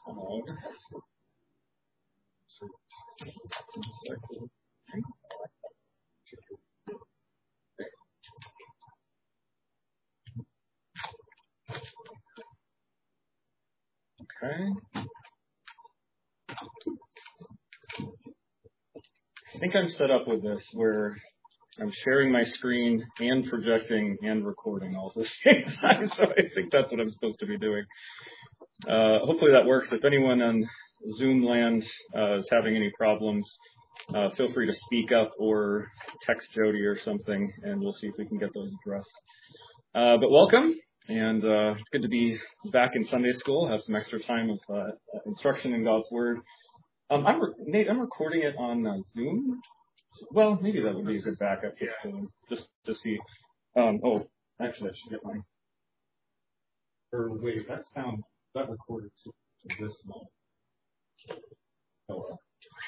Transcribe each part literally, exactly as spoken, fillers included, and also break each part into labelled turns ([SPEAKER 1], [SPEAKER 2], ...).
[SPEAKER 1] Um, okay. I think I'm set up with this where I'm sharing my screen and projecting and recording all at the same time, so I think that's what I'm supposed to be doing. Uh, hopefully that works. If anyone on Zoom land uh, is having any problems, uh, feel free to speak up or text Jody or something, and we'll see if we can get those addressed. Uh, but welcome, and uh, it's good to be back in Sunday school, have some extra time of uh, instruction in God's Word. Um, I'm re- Nate, I'm recording it on uh, Zoom. Well, maybe that would be a good backup just to, just to see. Um, oh, actually, I should get mine. Or wait, that sound that recorded to, to this moment. Oh well.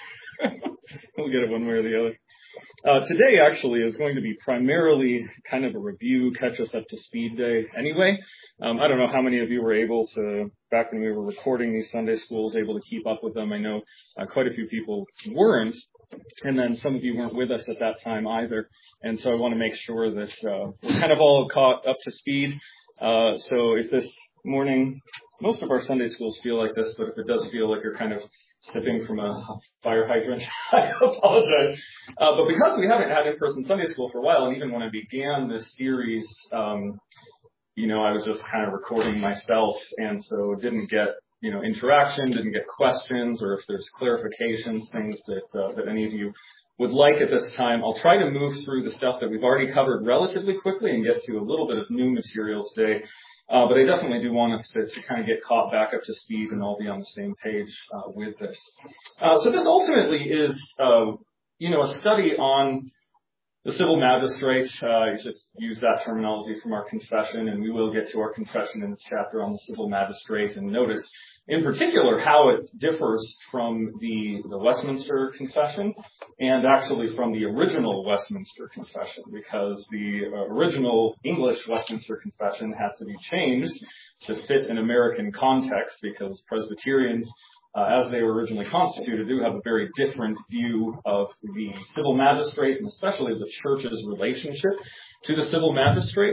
[SPEAKER 1] We'll get it one way or the other. Uh, today actually is going to be primarily kind of a review, catch us up to speed day anyway. Um, I don't know how many of you were able to, back when we were recording these Sunday schools, able to keep up with them. I know uh, quite a few people weren't, and then some of you weren't with us at that time either. And so I want to make sure that uh, we're kind of all caught up to speed. Uh, so if this morning, most of our Sunday schools feel like this, but if it does feel like you're kind of sipping from a fire hydrant, I apologize. Uh, but because we haven't had in-person Sunday school for a while, and even when I began this series, um, you know, I was just kind of recording myself, and so didn't get, you know, interaction, didn't get questions, or if there's clarifications, things that uh, that any of you would like at this time. I'll try to move through the stuff that we've already covered relatively quickly and get to a little bit of new material today. Uh, but I definitely do want us to, to kind of get caught back up to speed and all be on the same page uh, with this. Uh, so this ultimately is, uh, you know, a study on the civil magistrate. Uh, I just use that terminology from our confession, and we will get to our confession in this chapter on the civil magistrate and notice in particular how it differs from the, the Westminster Confession and actually from the original Westminster Confession, because the uh, original English Westminster Confession had to be changed to fit an American context because Presbyterians, Uh, as they were originally constituted, do have a very different view of the civil magistrate and especially the church's relationship to the civil magistrate.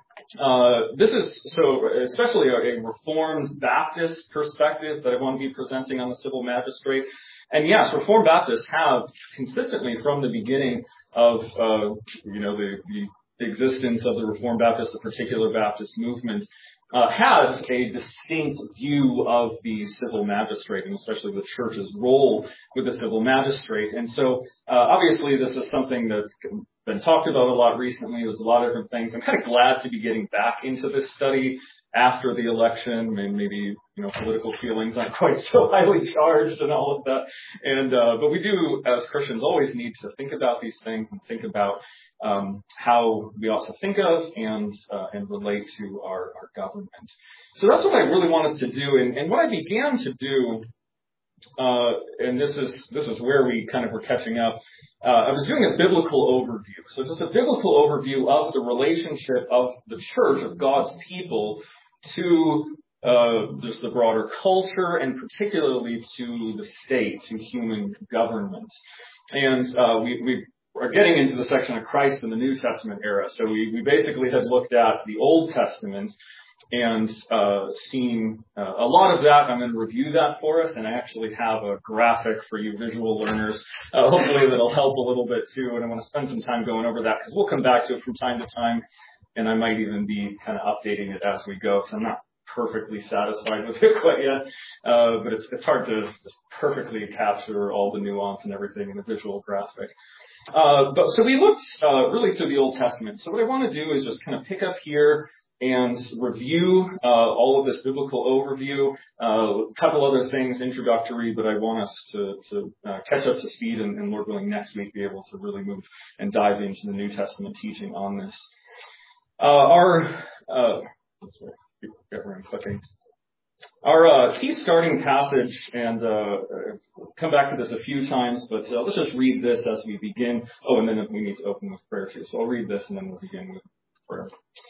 [SPEAKER 1] Uh, this is so especially a, a Reformed Baptist perspective that I want to be presenting on the civil magistrate. And yes, Reformed Baptists have consistently from the beginning of uh, you know the, the existence of the Reformed Baptist, the particular Baptist movement, Uh, has a distinct view of the civil magistrate and especially the church's role with the civil magistrate. And so, uh, obviously, this is something that's been talked about a lot recently. There's a lot of different things. I'm kind of glad to be getting back into this study after the election. Maybe, you know, political feelings aren't quite so highly charged and all of that. And, uh, but we do, as Christians, always need to think about these things and think about Um, how we ought to think of and uh, and relate to our, our government. So that's what I really want us to do. And, and what I began to do, uh, and this is this is where we kind of were catching up. Uh, I was doing a biblical overview. So just a biblical overview of the relationship of the church, of God's people, to uh, just the broader culture and particularly to the state, to human government. And uh, we we are getting into the section of Christ in the New Testament era. So we, we basically had looked at the Old Testament and uh, seen uh, a lot of that. I'm going to review that for us, and I actually have a graphic for you visual learners. Uh, hopefully that'll help a little bit too, and I want to spend some time going over that because we'll come back to it from time to time, and I might even be kind of updating it as we go because I'm not perfectly satisfied with it quite yet, uh, but it's, it's hard to just perfectly capture all the nuance and everything in a visual graphic. Uh, but so we looked uh, really through the Old Testament. So what I want to do is just kind of pick up here and review uh, all of this biblical overview. Uh, a couple other things introductory, but I want us to, to uh, catch up to speed and, and Lord willing next week be able to really move and dive into the New Testament teaching on this. Uh, our uh, sorry, get where I'm clicking. Our uh, key starting passage, and uh, come back to this a few times, but uh, let's just read this as we begin. Oh, and then we need to open with prayer too. So I'll read this and then we'll begin with prayer.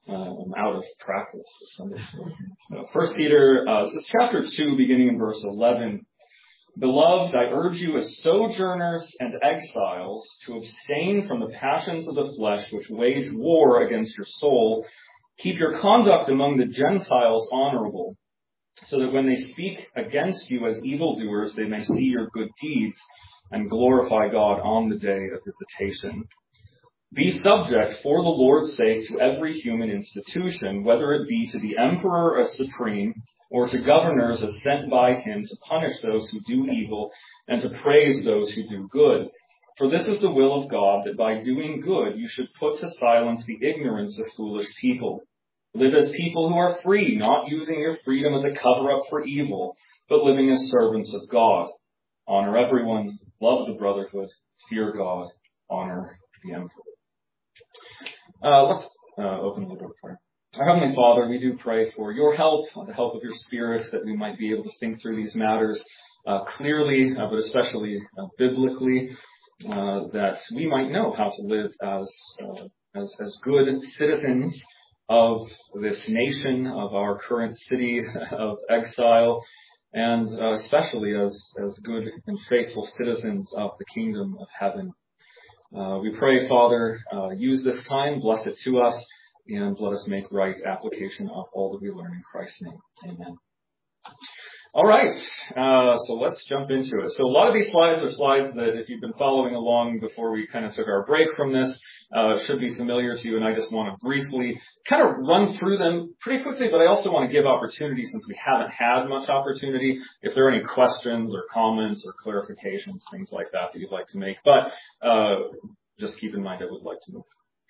[SPEAKER 1] Uh, I'm out of practice this Sunday. So, First Peter, uh, this is chapter two, beginning in verse eleven. Beloved, I urge you as sojourners and exiles to abstain from the passions of the flesh which wage war against your soul. Keep your conduct among the Gentiles honorable, so that when they speak against you as evildoers, they may see your good deeds and glorify God on the day of visitation. Be subject for the Lord's sake to every human institution, whether it be to the emperor as supreme, or to governors as sent by him to punish those who do evil and to praise those who do good. For this is the will of God, that by doing good you should put to silence the ignorance of foolish people. Live as people who are free, not using your freedom as a cover-up for evil, but living as servants of God. Honor everyone, love the brotherhood, fear God, honor the emperor. Uh, let's uh, open the door of prayer. Our Heavenly Father, we do pray for your help, the help of your Spirit, that we might be able to think through these matters uh, clearly, uh, but especially uh, biblically, uh, that we might know how to live as, uh, as as good citizens of this nation, of our current city of exile, and uh, especially as, as good and faithful citizens of the kingdom of heaven. Uh, we pray, Father, uh, use this time, bless it to us, and let us make right application of all that we learn in Christ's name. Amen. All right, uh, so let's jump into it. So a lot of these slides are slides that if you've been following along before we kind of took our break from this, uh, should be familiar to you, and I just want to briefly kind of run through them pretty quickly, but I also want to give opportunity, since we haven't had much opportunity, if there are any questions or comments or clarifications, things like that that you'd like to make. But uh, just keep in mind I would like to move.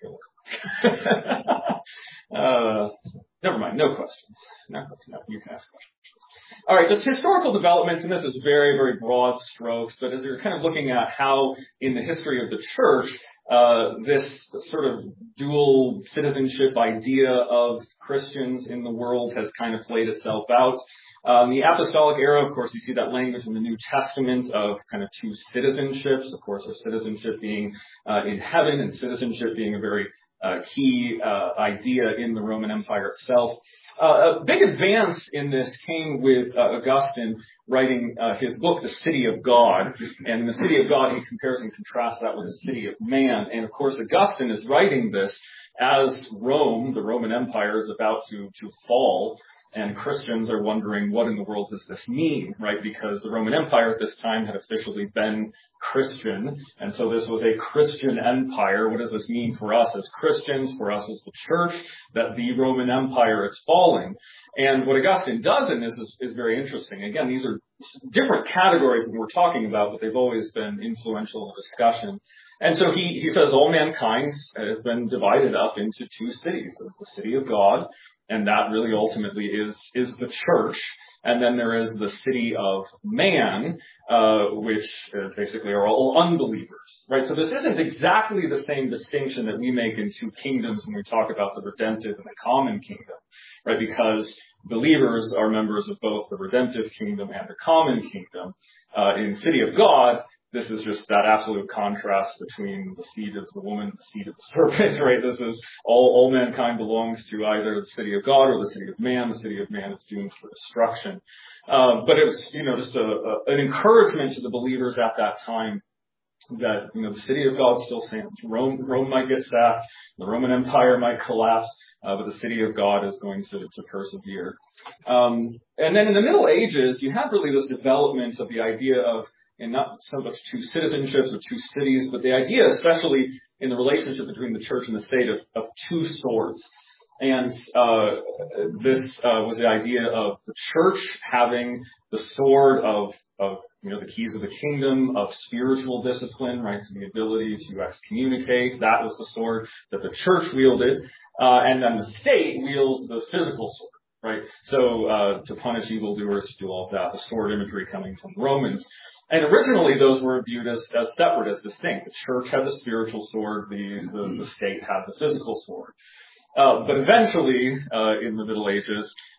[SPEAKER 1] uh, never mind, no questions. No, no, you can ask questions. All right, just historical developments, and this is very, very broad strokes, but as you're kind of looking at how in the history of the church, uh, this sort of dual citizenship idea of Christians in the world has kind of played itself out. Uh, in the apostolic era, of course, you see that language in the New Testament of kind of two citizenships, of course, our citizenship being uh, in heaven and citizenship being a very uh, key uh, idea in the Roman Empire itself. Uh, a big advance in this came with uh, Augustine writing uh, his book, The City of God. And in The City of God, he compares and contrasts that with the City of Man. And of course, Augustine is writing this as Rome, the Roman Empire, is about to, to fall. And Christians are wondering, what in the world does this mean, right? Because the Roman Empire at this time had officially been Christian. And so this was a Christian empire. What does this mean for us as Christians, for us as the church, that the Roman Empire is falling? And what Augustine does in this is, is very interesting. Again, these are different categories that we're talking about, but they've always been influential in discussion. And so he, he says all mankind has been divided up into two cities. There's the city of God, and that really ultimately is, is the church. And then there is the city of man, uh, which uh, basically are all unbelievers, right? So this isn't exactly the same distinction that we make in two kingdoms when we talk about the redemptive and the common kingdom, right? Because believers are members of both the redemptive kingdom and the common kingdom. Uh, in City of God, this is just that absolute contrast between the seed of the woman and the seed of the serpent, right? This is all, all mankind belongs to either the city of God or the city of man. The city of man is doomed for destruction. Um, but it was, you know, just a, a, an encouragement to the believers at that time that, you know, the city of God still stands. Rome, Rome might get sacked, the Roman Empire might collapse, uh, but the city of God is going to, to persevere. Um, and then in the Middle Ages, you had really this development of the idea of, and not so much two citizenships or two cities, but the idea, especially in the relationship between the church and the state, of, of two swords. And uh, this uh, was the idea of the church having the sword of, of, you know, the keys of the kingdom, of spiritual discipline, right? So the ability to excommunicate, that was the sword that the church wielded. Uh, and then the state wields the physical sword, right? So uh, to punish evildoers, to do all of that, the sword imagery coming from Romans. And originally those were viewed as, as separate, as distinct. The church had the spiritual sword, the, the, the state had the physical sword. Uh, but eventually, uh, in the Middle Ages,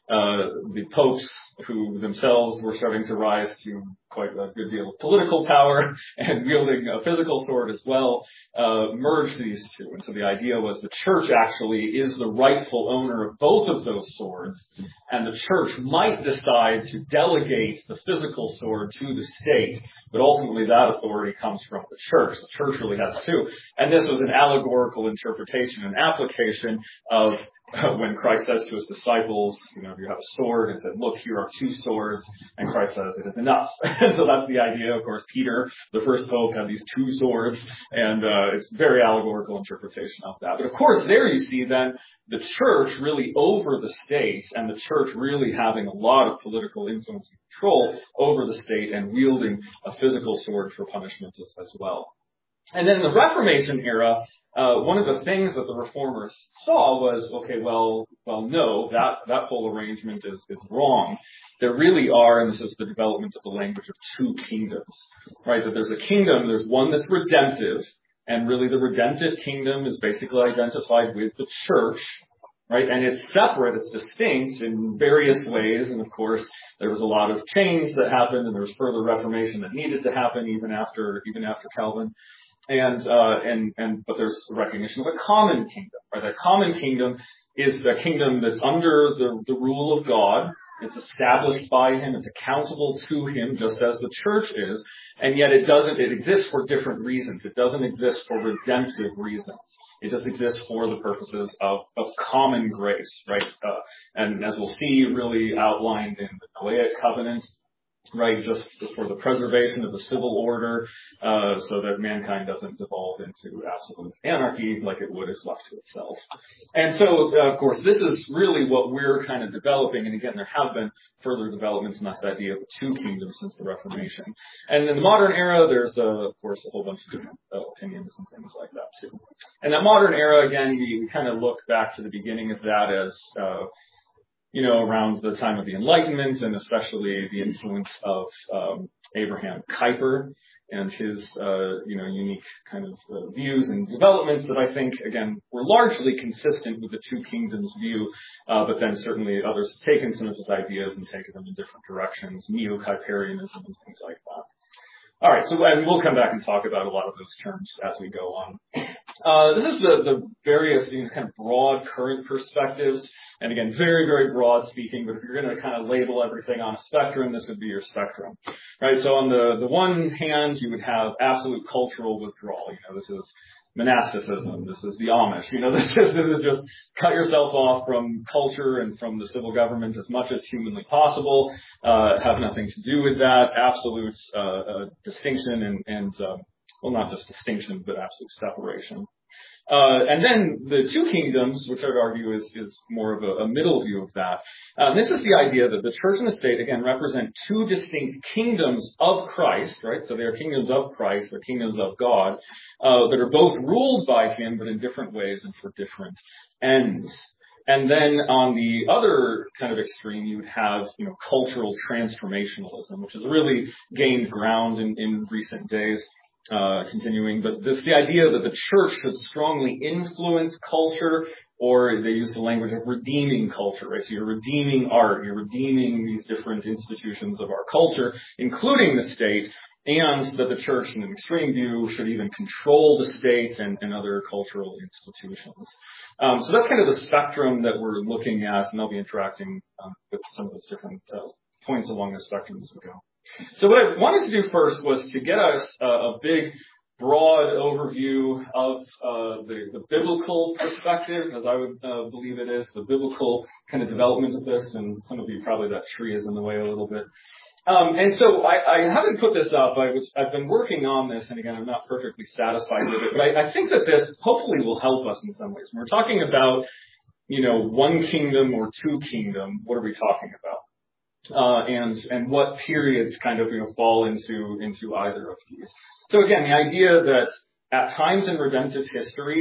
[SPEAKER 1] uh, the popes, who themselves were starting to rise to quite a good deal of political power and wielding a physical sword as well, uh, merged these two. And so the idea was the church actually is the rightful owner of both of those swords, and the church might decide to delegate the physical sword to the state, but ultimately that authority comes from the church. The church really has two. And this was an allegorical interpretation and application of when Christ says to his disciples, you know, you have a sword, and said, look, here are two swords, and Christ says it is enough. And so that's the idea. Of course, Peter, the first pope, had these two swords, and uh, it's very allegorical interpretation of that. But of course, there you see then the church really over the state, and the church really having a lot of political influence and control over the state and wielding a physical sword for punishment as, as well. And then in the Reformation era, uh, one of the things that the reformers saw was, okay, well, well, no, that, that whole arrangement is, is wrong. There really are, and this is the development of the language of two kingdoms, right? That there's a kingdom, there's one that's redemptive, and really the redemptive kingdom is basically identified with the church, right? And it's separate, it's distinct in various ways, and of course, there was a lot of change that happened, and there was further reformation that needed to happen even after, even after Calvin. And, uh, and, and, but there's recognition of a common kingdom, right? That common kingdom is the kingdom that's under the, the rule of God. It's established by him. It's accountable to him, just as the church is. And yet it doesn't, it exists for different reasons. It doesn't exist for redemptive reasons. It just exists for the purposes of, of common grace, right? Uh, and as we'll see, really outlined in the Noahic covenant, right, just for the preservation of the civil order, uh, so that mankind doesn't devolve into absolute anarchy like it would if left to itself. And so, uh, of course, this is really what we're kind of developing, and again, there have been further developments in this idea of two kingdoms since the Reformation. And in the modern era, there's, uh, of course, a whole bunch of different uh, opinions and things like that, too. And that modern era, again, we, we kind of look back to the beginning of that as, uh, you know, around the time of the Enlightenment, and especially the influence of um, Abraham Kuyper and his, uh, you know, unique kind of uh, views and developments that I think, again, were largely consistent with the two kingdoms view, uh, but then certainly others have taken some of his ideas and taken them in different directions, neo-Kuyperianism and things like that. All right, so and we'll come back and talk about a lot of those terms as we go on. Uh, this is the, the various, you know, kind of broad current perspectives. And again, very, very broad speaking, but if you're going to kind of label everything on a spectrum, this would be your spectrum, right? So on the, the one hand, you would have absolute cultural withdrawal. You know, this is monasticism. This is the Amish. You know, this is, this is just cut yourself off from culture and from the civil government as much as humanly possible. Uh, have nothing to do with that. Absolute, uh, uh distinction and, and, uh, well, not just distinction, but absolute separation. Uh, and then the two kingdoms, which I would argue is, is more of a, a middle view of that. Uh, this is the idea that the church and the state, again, represent two distinct kingdoms of Christ, right? So they are kingdoms of Christ, they're kingdoms of God, uh, that are both ruled by him, but in different ways and for different ends. And then on the other kind of extreme, you would have, you know, cultural transformationalism, which has really gained ground in, in recent days. Uh, continuing, but this, the idea that the church should strongly influence culture, or they use the language of redeeming culture, right? So you're redeeming art, you're redeeming these different institutions of our culture, including the state, and that the church, in an extreme view, should even control the state and, and other cultural institutions. Um, so that's kind of the spectrum that we're looking at, and I'll be interacting um, with some of those different uh, points along the spectrum as we go. So what I wanted to do first was to get us a, a big, broad overview of uh, the, the biblical perspective, as I would uh, believe it is, the biblical kind of development of this, and some of you probably that tree is in the way a little bit. Um, and so I, I haven't put this up. I was, I've been working on this, and again, I'm not perfectly satisfied with it, but I, I think that this hopefully will help us in some ways. When we're talking about, you know, one kingdom or two kingdom, what are we talking about? Uh, and, and what periods kind of, you know, fall into, into either of these. So again, the idea that at times in redemptive history,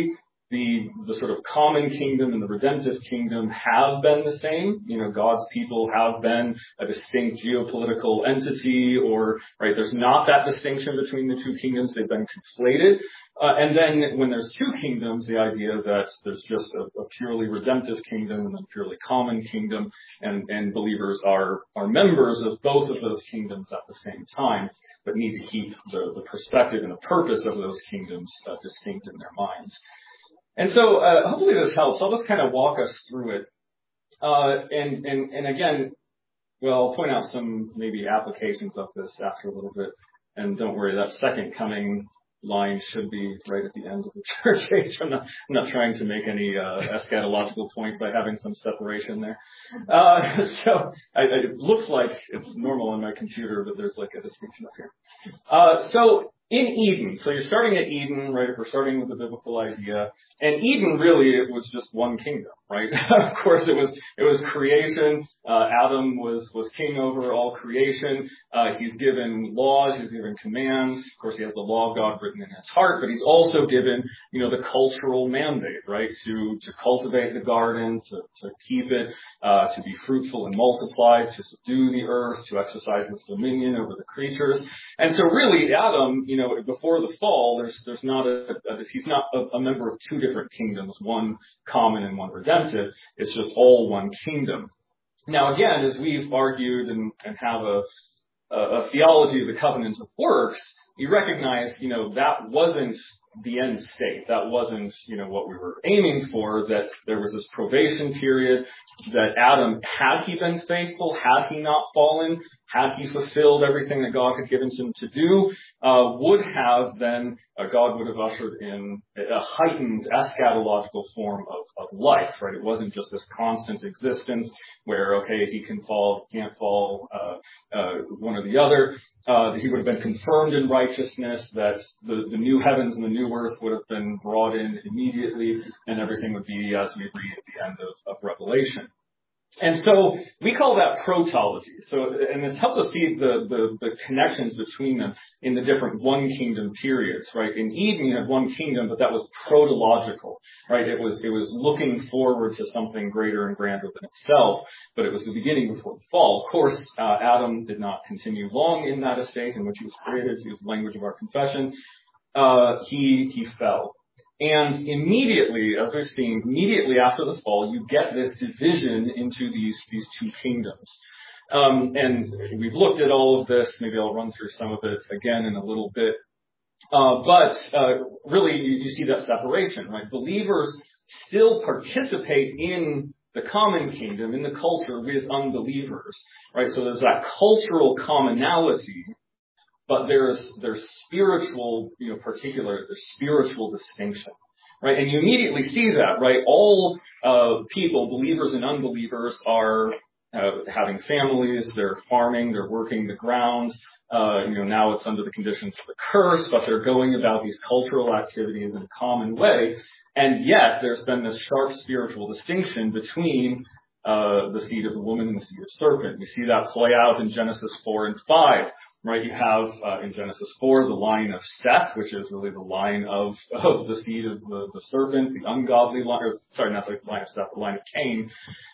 [SPEAKER 1] the the sort of common kingdom and the redemptive kingdom have been the same. You know, God's people have been a distinct geopolitical entity, or, right, there's not that distinction between the two kingdoms. They've been conflated. Uh, and then when there's two kingdoms, the idea that there's just a, a purely redemptive kingdom and a purely common kingdom, and, and believers are, are members of both of those kingdoms at the same time, but need to keep the, the perspective and the purpose of those kingdoms uh, distinct in their minds. And so, uh, hopefully this helps. I'll just kind of walk us through it. Uh, and, and, and again, well, I'll point out some maybe applications of this after a little bit. And don't worry, that second coming line should be right at the end of the church age. I'm not, I'm not trying to make any uh, eschatological point by having some separation there. Uh, so I, it looks like it's normal on my computer, but there's like a distinction up here. Uh, so in Eden, so you're starting at Eden, right? If we're starting with the biblical idea, and Eden really it was just one kingdom, right? Of course, it was it was creation. Uh, Adam was was king over all creation. Uh, he's given laws, he's given commands. Of course, he has the law of God written in his heart, but he's also given, you know, the cultural mandate, right? To to cultivate the garden, to to keep it, uh, to be fruitful and multiply, to subdue the earth, to exercise its dominion over the creatures. And so, really, Adam, you know, before the fall, there's there's not a, a he's not a, a member of two different kingdoms, one common and one redemptive. It's just all one kingdom. Now, again, as we've argued and, and have a, a, a theology of the covenant of works, you recognize, you know, that wasn't the end state. That wasn't, you know, what we were aiming for, that there was this probation period, that Adam, had he been faithful, had he not fallen, had he fulfilled everything that God had given him to do, uh, would have then, uh, God would have ushered in a heightened eschatological form of, of life, right? It wasn't just this constant existence where, okay, he can fall, he can't fall, uh, uh, one or the other. Uh, he would have been confirmed in righteousness, that the, the new heavens and the new earth would have been brought in immediately, and everything would be as we read at the end of, of Revelation. And so we call that protology. So, and this helps us see the, the, the connections between them in the different one kingdom periods, right? In Eden, you had one kingdom, but that was protological, right? It was, it was looking forward to something greater and grander than itself, but it was the beginning before the fall. Of course, uh, Adam did not continue long in that estate in which he was created, to use the language of our confession. Uh, he, he fell. And immediately, as we've seen, immediately after the fall, you get this division into these, these two kingdoms. Um, and we've looked at all of this. Maybe I'll run through some of it again in a little bit. Uh, but, uh, really, you, you see that separation, right? Believers still participate in the common kingdom, in the culture, with unbelievers, right? So there's that cultural commonality. But there's, there's spiritual, you know, particular, there's spiritual distinction, right? And you immediately see that, right? All, uh, people, believers and unbelievers, are, uh, having families, they're farming, they're working the ground, uh, you know, now it's under the conditions of the curse, but they're going about these cultural activities in a common way. And yet, there's been this sharp spiritual distinction between, uh, the seed of the woman and the seed of the serpent. We see that play out in Genesis four and five. Right, you have uh, in Genesis four the line of Seth, which is really the line of, of the seed of the, the serpent, the ungodly line, or sorry, not the line of Seth, the line of Cain.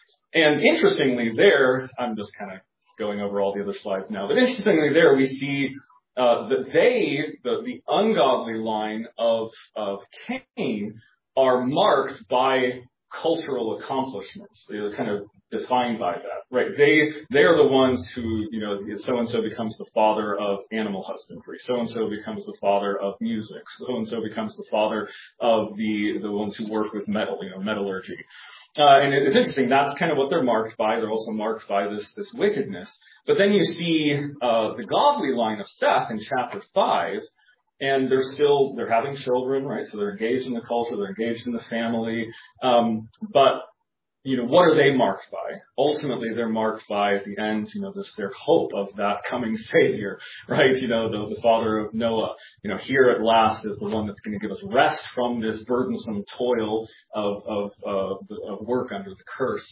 [SPEAKER 1] And interestingly there, I'm just kind of going over all the other slides now, but interestingly there we see uh, that they, the, the ungodly line of, of Cain, are marked by cultural accomplishments. They're kind of defined by that, right? They, they are the ones who, you know, so-and-so becomes the father of animal husbandry. So-and-so becomes the father of music. So-and-so becomes the father of the, the ones who work with metal, you know, metallurgy. Uh, and it's interesting, that's kind of what they're marked by. They're also marked by this, this wickedness. But then you see, uh, the godly line of Seth in chapter five, and they're still, they're having children, right? So they're engaged in the culture, they're engaged in the family. Um, but, you know, what are they marked by? Ultimately, they're marked by, at the end, you know, this, their hope of that coming Savior, right? You know, the, the father of Noah, you know, here at last is the one that's going to give us rest from this burdensome toil of, of, uh, of work under the curse.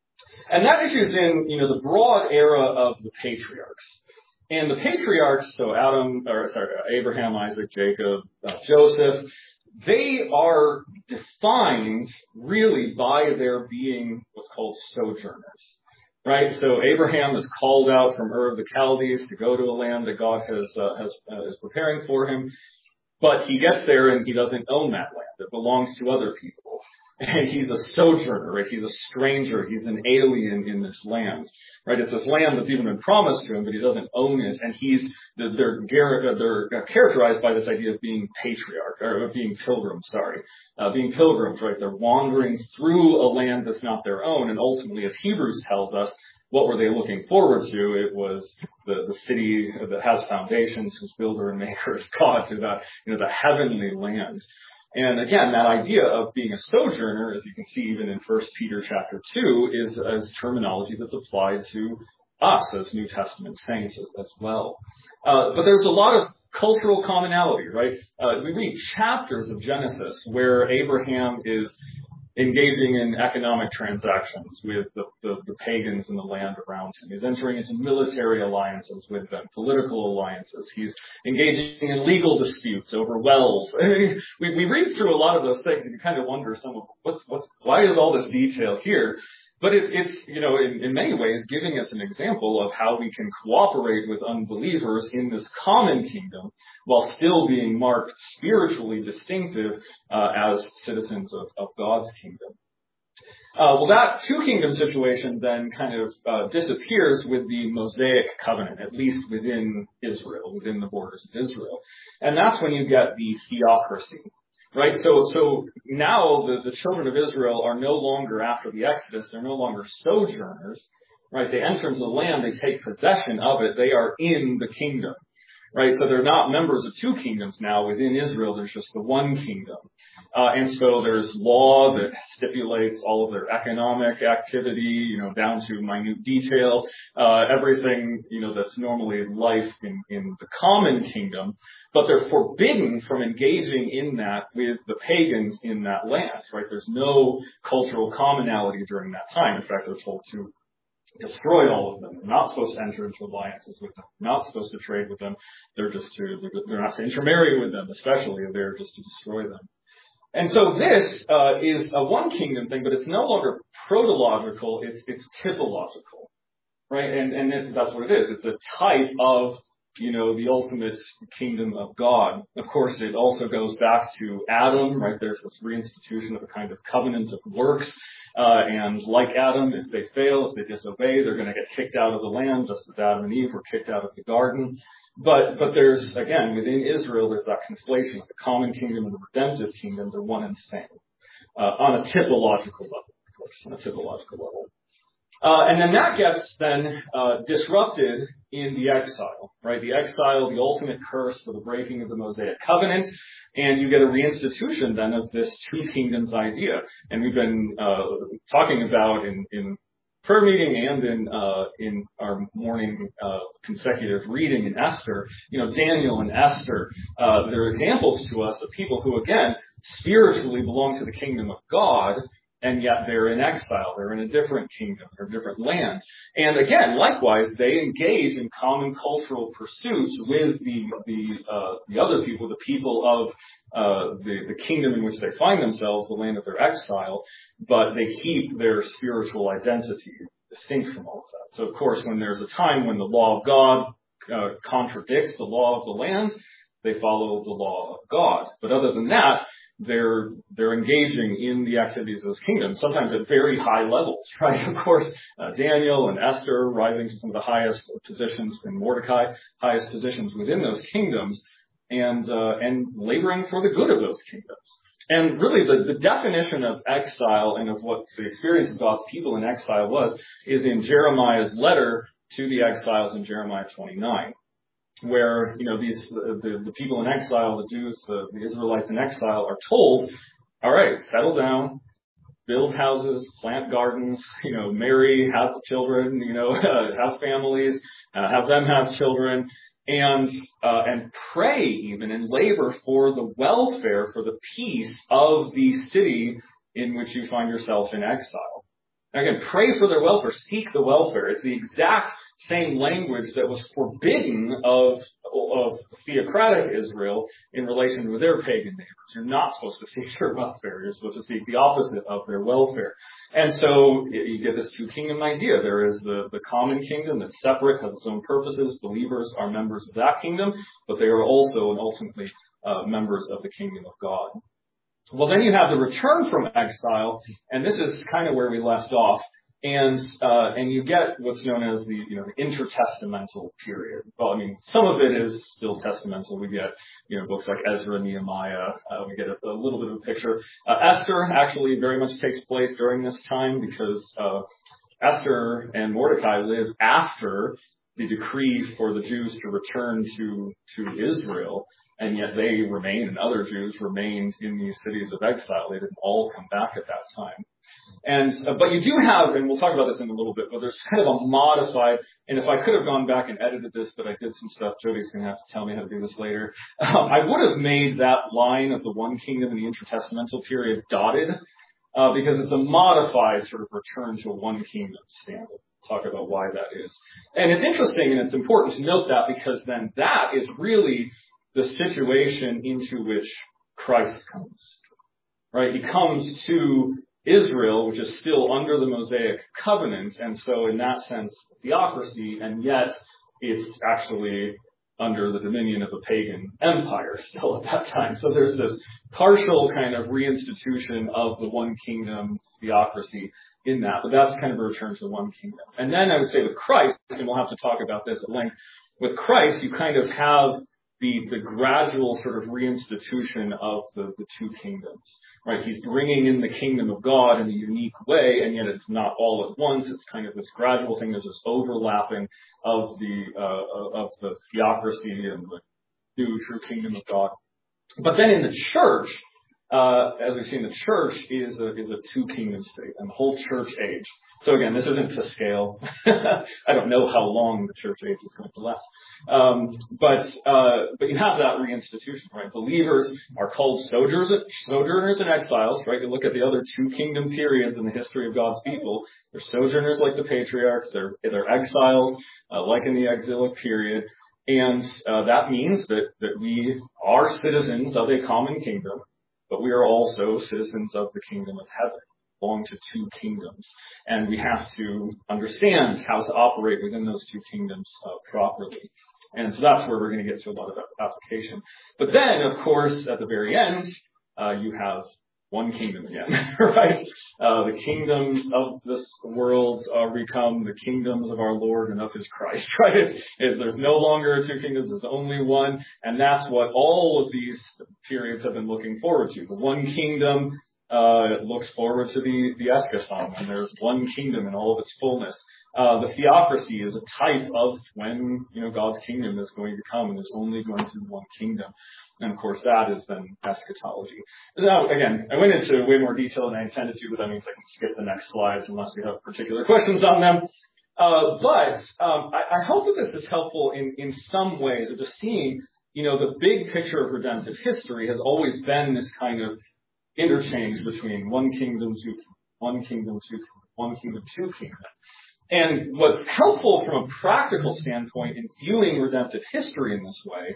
[SPEAKER 1] And that issues in, you know, the broad era of the patriarchs. And the patriarchs, so Adam, or sorry, Abraham, Isaac, Jacob, uh, Joseph, they are defined really by their being what's called sojourners, right? So Abraham is called out from Ur of the Chaldees to go to a land that God has, uh, has uh, is preparing for him. But he gets there and he doesn't own that land. It belongs to other people. And he's a sojourner, right? He's a stranger. He's an alien in this land, right? It's this land that's even been promised to him, but he doesn't own it. And he's, they're, they're characterized by this idea of being patriarch, or of being pilgrims, sorry. Uh, being pilgrims, right? They're wandering through a land that's not their own. And ultimately, as Hebrews tells us, what were they looking forward to? It was the, the city that has foundations, whose builder and maker is God, to that, you know, the heavenly land. And again, that idea of being a sojourner, as you can see even in First Peter chapter two, is as terminology that's applied to us as New Testament saints as, as well. Uh, but there's a lot of cultural commonality, right? Uh, we read chapters of Genesis where Abraham is engaging in economic transactions with the, the, the pagans in the land around him. He's entering into military alliances with them, political alliances. He's engaging in legal disputes over wells. we, we read through a lot of those things and you kind of wonder some of what's, what's, why is all this detail here? But it, it's, you know, in, in many ways giving us an example of how we can cooperate with unbelievers in this common kingdom while still being marked spiritually distinctive uh, as citizens of, of God's kingdom. Uh, well, that two-kingdom situation then kind of uh, disappears with the Mosaic covenant, at least within Israel, within the borders of Israel. And that's when you get the theocracy. Right, so so now the, the children of Israel are no longer, after the Exodus, they're no longer sojourners, right? They enter into the land, they take possession of it, they are in the kingdom, right? So they're not members of two kingdoms now. Within Israel, there's just the one kingdom. Uh, and so there's law that stipulates all of their economic activity, you know, down to minute detail, uh, everything, you know, that's normally life in, in the common kingdom. But they're forbidden from engaging in that with the pagans in that land, right? There's no cultural commonality during that time. In fact, they're told to destroy all of them. They're not supposed to enter into alliances with them. They're not supposed to trade with them. They're just to, they're not to intermarry with them, especially. They're just to destroy them. And so this uh, is a one kingdom thing, but it's no longer protological. It's, it's typological, right? And, and it, that's what it is. It's a type of, you know, the ultimate kingdom of God. Of course, it also goes back to Adam, right? There's this reinstitution of a kind of covenant of works. Uh, and like Adam, if they fail, if they disobey, they're going to get kicked out of the land, just as Adam and Eve were kicked out of the garden. But, but there's, again, within Israel, there's that conflation of the common kingdom and the redemptive kingdom. They're one and the same. Uh, on a typological level, of course, on a typological level. Uh, and then that gets then uh, disrupted in the exile, right? The exile, the ultimate curse for the breaking of the Mosaic covenant, and you get a reinstitution then of this two kingdoms idea. And we've been uh, talking about in, in prayer meeting and in uh, in our morning uh, consecutive reading in Esther, you know, Daniel and Esther, uh, they're examples to us of people who, again, spiritually belong to the kingdom of God. And yet they're in exile. They're in a different kingdom or different land. And again, likewise, they engage in common cultural pursuits with the the uh, the other people, the people of uh, the the kingdom in which they find themselves, the land of their exile. But they keep their spiritual identity distinct from all of that. So, of course, when there's a time when the law of God uh, contradicts the law of the land, they follow the law of God. But other than that, they're they're engaging in the activities of those kingdoms, sometimes at very high levels, right? Of course, uh, Daniel and Esther rising to some of the highest positions, and Mordecai, highest positions within those kingdoms, and uh, and laboring for the good of those kingdoms. And really, the, the definition of exile and of what the experience of God's people in exile was is in Jeremiah's letter to the exiles in Jeremiah twenty-nine. Where, you know, these, the, the, the people in exile, the Jews, the, the Israelites in exile are told, all right, settle down, build houses, plant gardens, you know, marry, have children, you know, have families, uh, have them have children, and, uh, and pray even and labor for the welfare, for the peace of the city in which you find yourself in exile. Again, pray for their welfare, seek the welfare. It's the exact same language that was forbidden of, of theocratic Israel in relation to their pagan neighbors. You're not supposed to seek their welfare. You're supposed to seek the opposite of their welfare. And so you get this two-kingdom idea. There is the, the common kingdom that's separate, has its own purposes. Believers are members of that kingdom, but they are also and ultimately uh, members of the kingdom of God. Well, then you have the return from exile, and this is kind of where we left off. And uh, and you get what's known as the you know the intertestamental period. Well, I mean, some of it is still testamental. We get you know books like Ezra, Nehemiah. Uh, we get a, a little bit of a picture. Uh, Esther actually very much takes place during this time because uh, Esther and Mordecai live after the decree for the Jews to return to to Israel. And yet they remain, and other Jews remained in these cities of exile. They didn't all come back at that time. And, uh, but you do have, and we'll talk about this in a little bit, but there's kind of a modified, and if I could have gone back and edited this, but I did some stuff, Jody's going to have to tell me how to do this later. Um, I would have made that line of the one kingdom in the intertestamental period dotted, uh, because it's a modified sort of return to a one kingdom standard. Talk about why that is. And it's interesting and it's important to note that because then that is really the situation into which Christ comes, right? He comes to Israel, which is still under the Mosaic covenant, and so in that sense, theocracy, and yet it's actually under the dominion of a pagan empire still at that time. So there's this partial kind of reinstitution of the one kingdom theocracy in that, but that's kind of a return to the one kingdom. And then I would say with Christ, and we'll have to talk about this at length, with Christ, you kind of have the, the gradual sort of reinstitution of the, the two kingdoms, right? He's bringing in the kingdom of God in a unique way, and yet it's not all at once. It's kind of this gradual thing. There's this overlapping of the, uh, of the theocracy and the new true kingdom of God. But then in the church, uh, as we see in the church, is a, is a two kingdom state and the whole church age. So again, this isn't to scale. I don't know how long the church age is going to last. Um, but, uh, but you have that reinstitution, right? Believers are called sojourners, sojourners and exiles, right? You look at the other two kingdom periods in the history of God's people. They're sojourners like the patriarchs. They're, they're exiles, uh, like in the exilic period. And, uh, that means that, that we are citizens of a common kingdom, but we are also citizens of the kingdom of heaven. Belong to two kingdoms, and we have to understand how to operate within those two kingdoms uh, properly. And so that's where we're going to get to a lot of application. But then, of course, at the very end, uh, you have one kingdom again, right? Uh, the kingdoms of this world uh, become the kingdoms of our Lord and of His Christ, right? It, it, there's no longer two kingdoms, there's only one, and that's what all of these periods have been looking forward to. The one kingdom Uh, it looks forward to the, the eschaton, and there's one kingdom in all of its fullness. Uh, the theocracy is a type of when, you know, God's kingdom is going to come, and there's only going to be one kingdom. And of course, that is then eschatology. Now, again, I went into way more detail than I intended to, but that means I can skip the next slides unless you have particular questions on them. Uh, but, um, I, I hope that this is helpful in, in some ways of just seeing, you know, the big picture of redemptive history has always been this kind of interchange between one kingdom, two, one kingdom, two, one kingdom, two kingdom. And what's helpful from a practical standpoint in viewing redemptive history in this way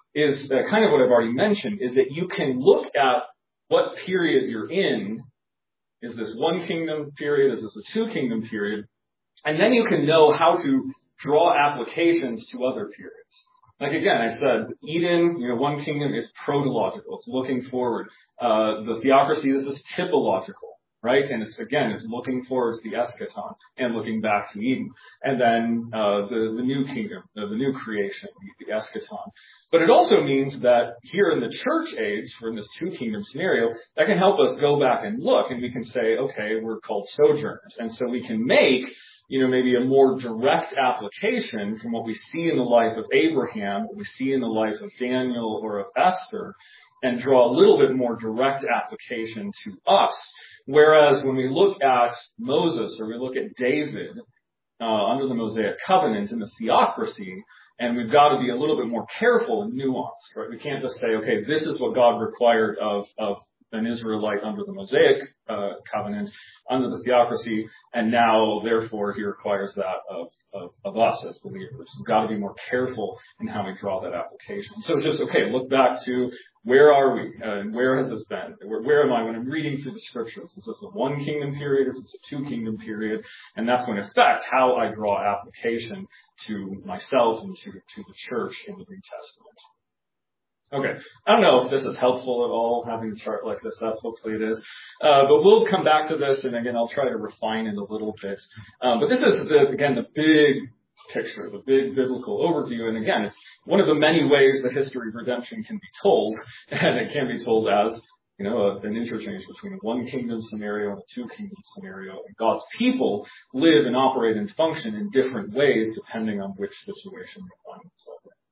[SPEAKER 1] is uh, kind of what I've already mentioned, is that you can look at what period you're in. Is this one kingdom period? Is this a two kingdom period? And then you can know how to draw applications to other periods. Like again, I said, Eden, you know, one kingdom is protological. It's looking forward. Uh, the theocracy, this is typological, right? And it's, again, it's looking forward to the eschaton and looking back to Eden. And then, uh, the, the new kingdom, the, the new creation, the, the eschaton. But it also means that here in the church age, we're in this two kingdom scenario, that can help us go back and look, and we can say, okay, we're called sojourners. And so we can make, you know, maybe a more direct application from what we see in the life of Abraham, what we see in the life of Daniel or of Esther, and draw a little bit more direct application to us. Whereas when we look at Moses or we look at David uh, under the Mosaic covenant in the theocracy, and we've got to be a little bit more careful and nuanced, right? We can't just say, okay, this is what God required of, of an Israelite under the Mosaic uh, covenant, under the theocracy, and now, therefore, he requires that of, of, of us as believers. We've got to be more careful in how we draw that application. So it's just, okay, look back to where are we, uh, and where has this been? Where, where am I when I'm reading through the scriptures? Is this a one kingdom period? Is this a two kingdom period? And that's going to affect how I draw application to myself and to, to the church in the New Testament. Okay, I don't know if this is helpful at all, having a chart like this up. Hopefully it is. Uh, but we'll come back to this, and again, I'll try to refine it a little bit. Um, but this is, the, again, the big picture, the big biblical overview. And again, it's one of the many ways the history of redemption can be told, and it can be told as, you know, a, an interchange between a one kingdom scenario and a two kingdom scenario. And God's people live and operate and function in different ways depending on which situation they find themselves in.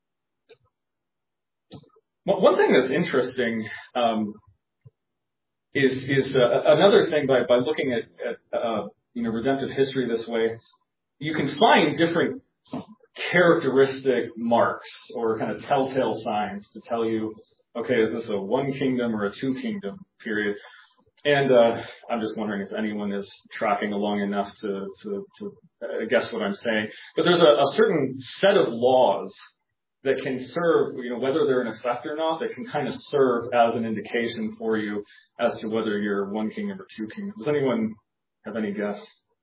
[SPEAKER 1] One thing that's interesting um, is is uh, another thing by by looking at, at uh, you know redemptive history this way, you can find different characteristic marks or kind of telltale signs to tell you, okay, is this a one kingdom or a two kingdom period? And uh, I'm just wondering if anyone is tracking along enough to to, to uh, guess what I'm saying. But there's a, a certain set of laws that can serve, you know, whether they're in effect or not, that can kind of serve as an indication for you as to whether you're one kingdom or two kingdoms. Does anyone have any guess?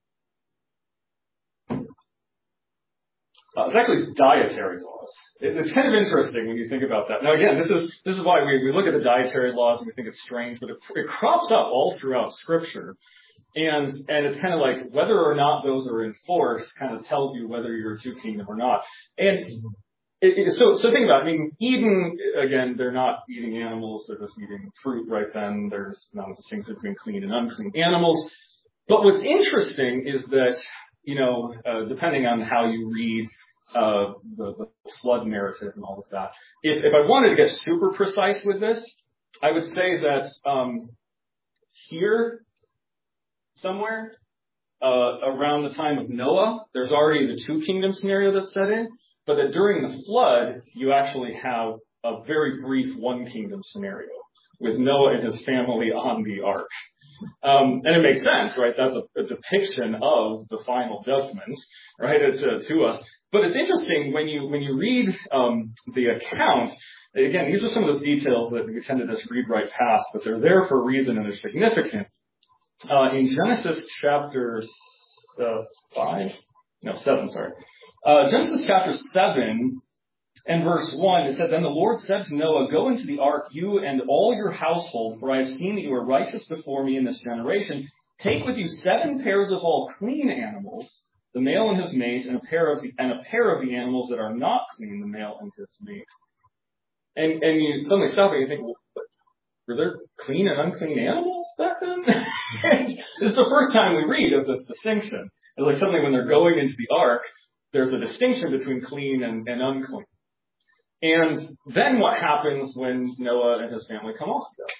[SPEAKER 1] Uh, it's actually dietary laws. It, it's kind of interesting when you think about that. Now, again, this is this is why we, we look at the dietary laws and we think it's strange, but it, it crops up all throughout Scripture. And and it's kind of like whether or not those are enforced kind of tells you whether you're a two kingdom or not. And It, it, so, so think about it. I mean, Eden, again, they're not eating animals. They're just eating fruit right then. There's not a distinction between clean and unclean animals. But what's interesting is that, you know, uh, depending on how you read uh, the, the flood narrative and all of that, if, if I wanted to get super precise with this, I would say that um, here somewhere uh, around the time of Noah, there's already the two kingdom scenario that's set in. But that during the flood, you actually have a very brief one kingdom scenario with Noah and his family on the ark. Um, and it makes sense, right? That's a, a depiction of the final judgment, right, to, to us. But it's interesting when you when you read um, the account. Again, these are some of those details that we tend to just read right past, but they're there for a reason and they're significant. Uh, in Genesis chapter uh, five, no seven, sorry. Uh, Genesis chapter seven and verse one, it said, "Then the Lord said to Noah, go into the ark, you and all your household, for I have seen that you are righteous before me in this generation. Take with you seven pairs of all clean animals, the male and his mate, and a pair of the, and a pair of the animals that are not clean, the male and his mate." And, and you suddenly stop and you think, well, were there clean and unclean animals back then? This is the first time we read of this distinction. It's like suddenly when they're going into the ark, there's a distinction between clean and, and unclean. And then what happens when Noah and his family come off together?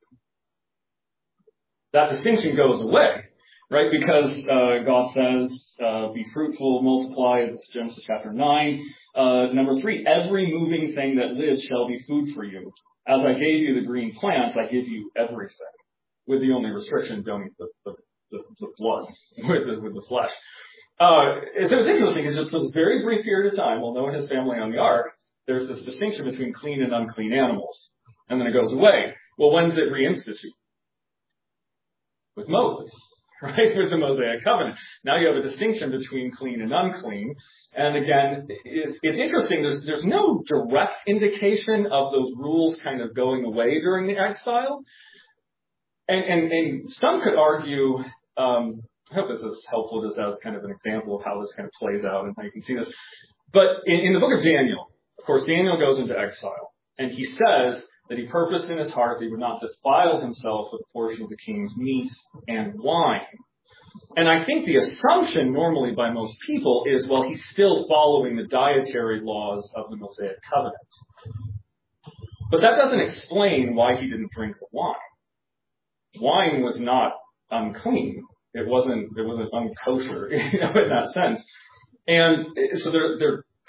[SPEAKER 1] That distinction goes away, right? Because uh, God says, uh, be fruitful, multiply, it's Genesis chapter nine. Uh, number three, every moving thing that lives shall be food for you. As I gave you the green plants, I give you everything. With the only restriction, don't eat the, the, the, the blood with the, with the flesh. Uh, so it's interesting, it's just this very brief period of time, while Noah and his family on the ark, there's this distinction between clean and unclean animals. And then it goes away. Well, when does it reinstitute? With Moses, right? With the Mosaic covenant. Now you have a distinction between clean and unclean. And again, it's, it's interesting, there's, there's no direct indication of those rules kind of going away during the exile. And, and, and some could argue, um, I hope this is helpful just as kind of an example of how this kind of plays out and how you can see this. But in, in the book of Daniel, of course, Daniel goes into exile. And he says that he purposed in his heart that he would not defile himself with a portion of the king's meat and wine. And I think the assumption normally by most people is, well, he's still following the dietary laws of the Mosaic covenant. But that doesn't explain why he didn't drink the wine. Wine was not unclean. It wasn't, it wasn't unkosher, you know, in that sense. And so there, there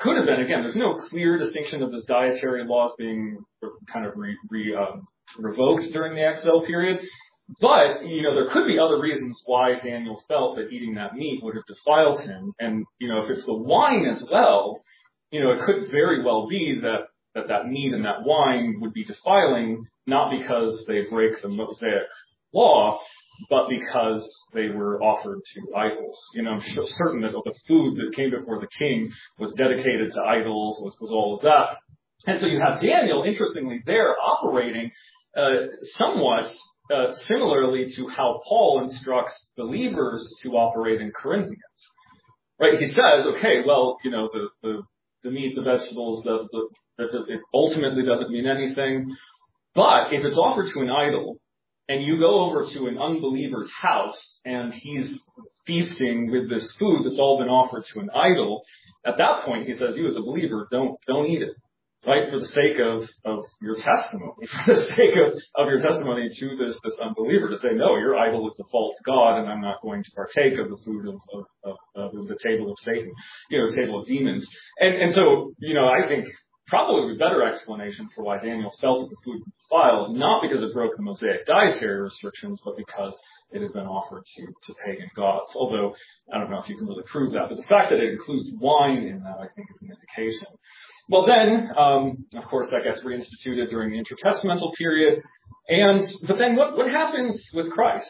[SPEAKER 1] could have been, again, there's no clear distinction of his dietary laws being kind of re, re, um, revoked during the exile period. But, you know, there could be other reasons why Daniel felt that eating that meat would have defiled him. And, you know, if it's the wine as well, you know, it could very well be that that, that meat and that wine would be defiling, not because they break the Mosaic law, but because they were offered to idols. You know, I'm sure, certain that the food that came before the king was dedicated to idols, was, was all of that. And so you have Daniel, interestingly, there operating uh, somewhat uh, similarly to how Paul instructs believers to operate in Corinthians. Right? He says, okay, well, you know, the, the, the meat, the vegetables, the, the, the, it ultimately doesn't mean anything. But if it's offered to an idol, and you go over to an unbeliever's house, and he's feasting with this food that's all been offered to an idol, at that point, he says, you as a believer, don't, don't eat it. Right? For the sake of, of your testimony, for the sake of, of your testimony to this, this unbeliever, to say, no, your idol is a false god, and I'm not going to partake of the food of, of, of, of the table of Satan, you know, the table of demons. And, and so, you know, I think probably the better explanation for why Daniel felt that the food was defiled, not because it broke the Mosaic dietary restrictions, but because it had been offered to, to pagan gods. Although, I don't know if you can really prove that, but the fact that it includes wine in that, I think, is an indication. Well then, um, of course, that gets reinstituted during the intertestamental period. And, but then what, what happens with Christ?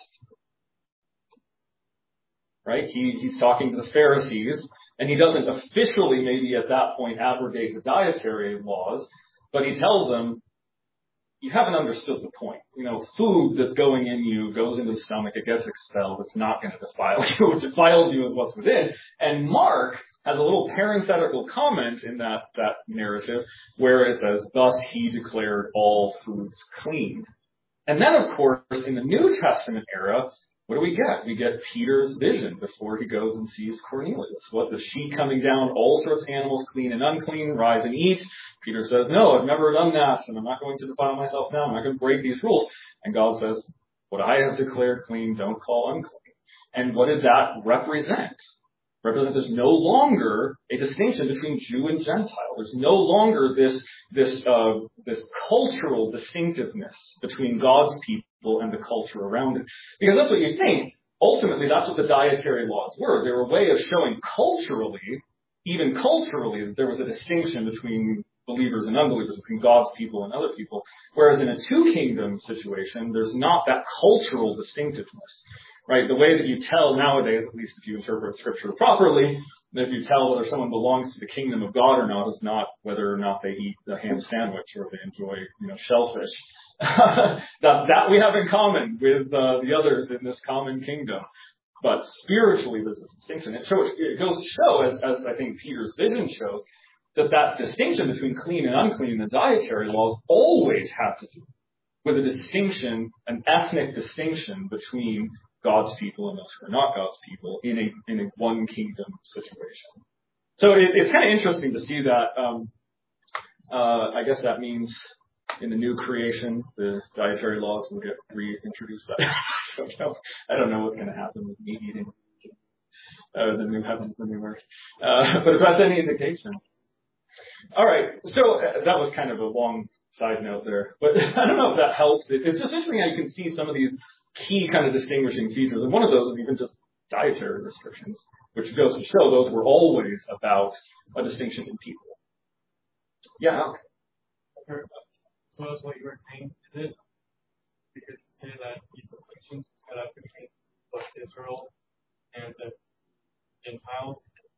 [SPEAKER 1] Right? He, he's talking to the Pharisees, and he doesn't officially maybe at that point abrogate the dietary laws, but he tells them, you haven't understood the point. You know, food that's going in you goes into the stomach, it gets expelled, it's not going to defile you. What defiles you is what's within. And Mark has a little parenthetical comment in that, that narrative where it says, thus he declared all foods clean. And then, of course, in the New Testament era, what do we get? We get Peter's vision before he goes and sees Cornelius. What, the sheet coming down, all sorts of animals, clean and unclean, rise and eat. Peter says, no, I've never done that, and I'm not going to defile myself now. I'm not going to break these rules. And God says, what I have declared clean, don't call unclean. And what did that represent? Represent there's no longer a distinction between Jew and Gentile. There's no longer this, this, uh, this cultural distinctiveness between God's people and the culture around it. Because that's what you think. Ultimately, that's what the dietary laws were. They were a way of showing culturally, even culturally, that there was a distinction between believers and unbelievers, between God's people and other people. Whereas in a two-kingdom situation, there's not that cultural distinctiveness. Right? The way that you tell nowadays, at least if you interpret Scripture properly, that if you tell whether someone belongs to the kingdom of God or not is not whether or not they eat the ham sandwich or they enjoy, you know, shellfish. that, that we have in common with uh, the others in this common kingdom. But spiritually, there's a distinction. It, shows, it goes to show, as, as I think Peter's vision shows, that that distinction between clean and unclean in the dietary laws always have to do with a distinction, an ethnic distinction between God's people and those who are not God's people in a in a one kingdom situation. So it, it's kind of interesting to see that. Um, uh, I guess that means in the new creation, the dietary laws will get reintroduced. I don't know. I don't know what's going to happen with meat eating. Uh, the new heavens and new earth. Uh, but if that's any indication. All right. So uh, that was kind of a long side note there, but I don't know if that helps. It, it's just interesting how you can see some of these key kind of distinguishing features. And one of those is even just dietary restrictions, which goes to show those were always about a distinction in people. Yeah.
[SPEAKER 2] Okay. So that's what you were saying. Is it because you say that these distinctions set up between both Israel and the Gentiles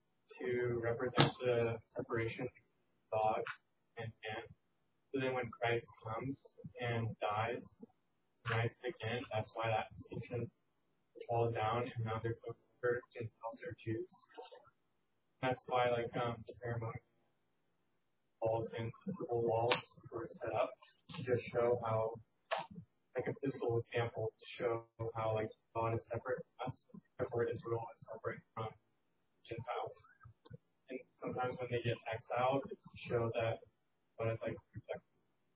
[SPEAKER 2] to represent the separation of God and man? So then when Christ comes and dies, rise again, that's why that distinction falls down, and now there's no longer Gentiles or Jews. That's why, like, um, the ceremonies, walls and visible walls were set up to just show how, like a physical example, to show how, like, God is separate from us, therefore Israel is separate from Gentiles. And sometimes when they get exiled, it's to show that God is, like, protected.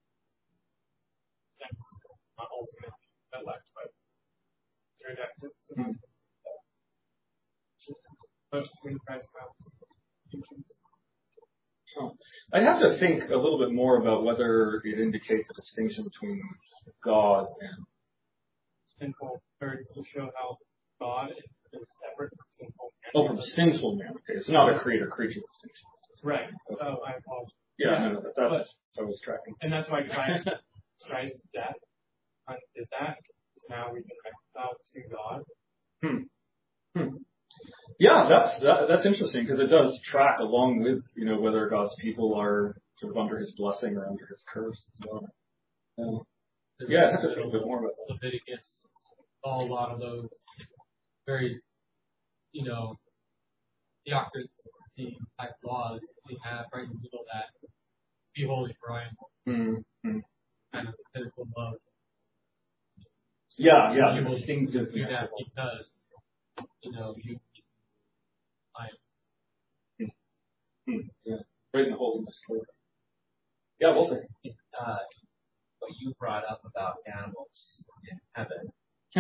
[SPEAKER 2] Sense. Not ultimately elect, but rejected. Mm-hmm. But when Christ comes, distinctions.
[SPEAKER 1] Oh. I'd have to think a little bit more about whether it indicates a distinction between God and
[SPEAKER 2] sinful, or to show how God is, is separate from sinful man.
[SPEAKER 1] Oh, from sinful man. Okay, it's not a creator-creature distinction.
[SPEAKER 2] Right. Okay. Oh, I apologize.
[SPEAKER 1] Yeah, yeah. no, no, that's what I was tracking.
[SPEAKER 2] And that's why Christ, Christ's death undid that. Now we can reconcile to God.
[SPEAKER 1] Hmm. Hmm. Yeah, that's that, that's interesting because it does track along with, you know, whether God's people are sort of under His blessing or under His curse. So, um, yeah, I have to think a bit more about that.
[SPEAKER 3] Leviticus, a lot of those very, you know, theocracy type laws we have right in the middle of that. Be holy for I am
[SPEAKER 1] Mm-hmm.
[SPEAKER 3] kind of the pinnacle of.
[SPEAKER 1] Yeah, yeah,
[SPEAKER 3] you
[SPEAKER 1] the
[SPEAKER 3] will
[SPEAKER 1] distinctive.
[SPEAKER 3] do that because, you know, you. I am.
[SPEAKER 1] Hmm. Yeah, right in the holiness. Yeah, we'll see.
[SPEAKER 4] Uh, what you brought up about animals in heaven.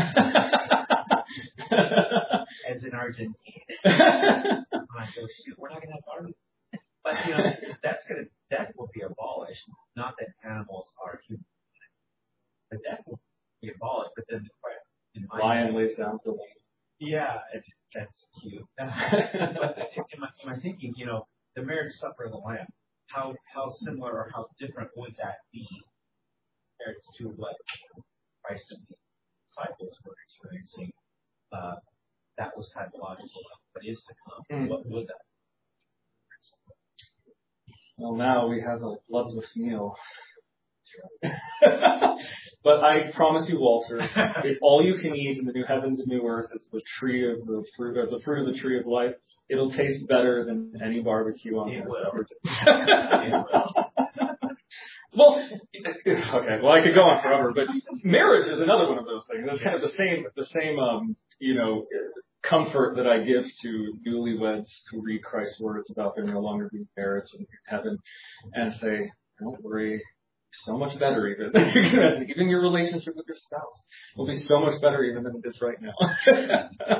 [SPEAKER 4] As an Argentine, I go, shoot, we're not going to have garbage. But you know, that's going to that will be abolished. Not that animals are human, but that will be abolished. But then the in my
[SPEAKER 1] lion lays down for lamb.
[SPEAKER 4] Yeah, it, that's cute. But in my, in my thinking, you know, the marriage supper of the Lamb. How how similar or how different would that be compared to what Christ and the disciples were experiencing? Uh, that was typological of what is to come. Mm. What would that?
[SPEAKER 1] Well, now we have a bloodless meal. But I promise you, Walter, if all you can eat in the new heavens and new earth is the tree of the fruit, or the fruit of the tree of life, it'll taste better than any barbecue on
[SPEAKER 4] it
[SPEAKER 1] earth.
[SPEAKER 4] Will. It will.
[SPEAKER 1] Well, okay. Well, I could go on forever, but marriage is another one of those things. It's kind of the same, the same, um, you know, comfort that I give to newlyweds who read Christ's words about there no longer being marriage in heaven, and say, don't worry. So much better even. Even your relationship with your spouse will be so much better even than it is right now.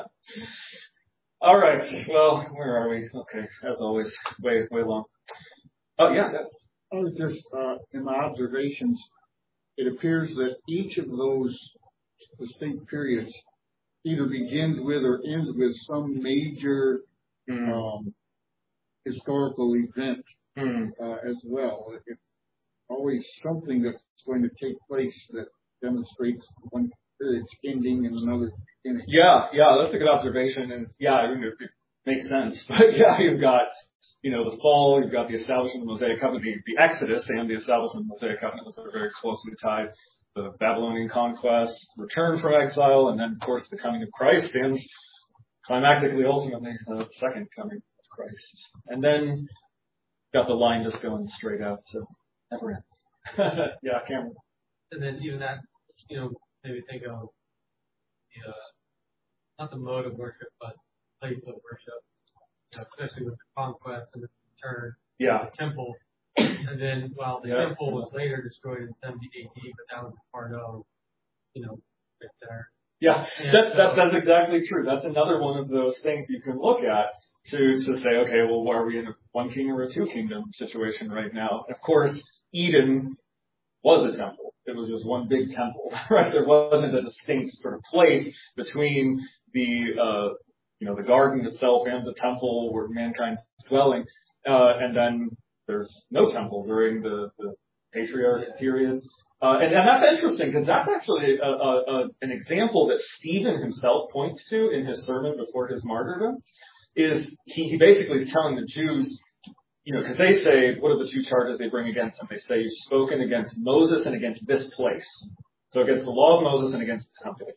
[SPEAKER 1] All right. Well, where are we? Okay. As always, way, way long. Oh, yeah.
[SPEAKER 5] I was just, uh, in my observations, it appears that each of those distinct periods either begins with or ends with some major mm. um, historical event mm. uh, as well. It, always something that's going to take place that demonstrates one period's ending and another beginning.
[SPEAKER 1] Yeah, yeah, that's a good observation, and yeah, I mean, it makes sense. But yeah, you've got, you know, the fall, you've got the establishment of the Mosaic Covenant, the, the Exodus and the establishment of the Mosaic Covenant are very closely tied. The Babylonian conquest, return from exile, and then, of course, the coming of Christ, and climactically, ultimately, the second coming of Christ. And then, got the line just going straight out, so never ends. Yeah, Cameron.
[SPEAKER 3] And then even that, you know, maybe think of the, uh, not the mode of worship, but place of worship, you know, especially with the conquest and the return
[SPEAKER 1] yeah.
[SPEAKER 3] of the temple. And then, well, the yeah. temple was later destroyed in seventy A D, but that was part of, you know, right there.
[SPEAKER 1] Yeah, that, so, that, that's exactly true. That's another one of those things you can look at to, to say, okay, well, are we in a one kingdom or a two kingdom situation right now? Of course, Eden was a temple. It was just one big temple, right? There wasn't a distinct sort of place between the, uh, you know, the garden itself and the temple where mankind's dwelling. Uh, and then there's no temple during the, the patriarch period. Uh, and, and that's interesting because that's actually a, a, a, an example that Stephen himself points to in his sermon before his martyrdom. Is he, he basically is telling the Jews, you know, because they say, what are the two charges they bring against him? They say, you've spoken against Moses and against this place. So against the law of Moses and against the temple.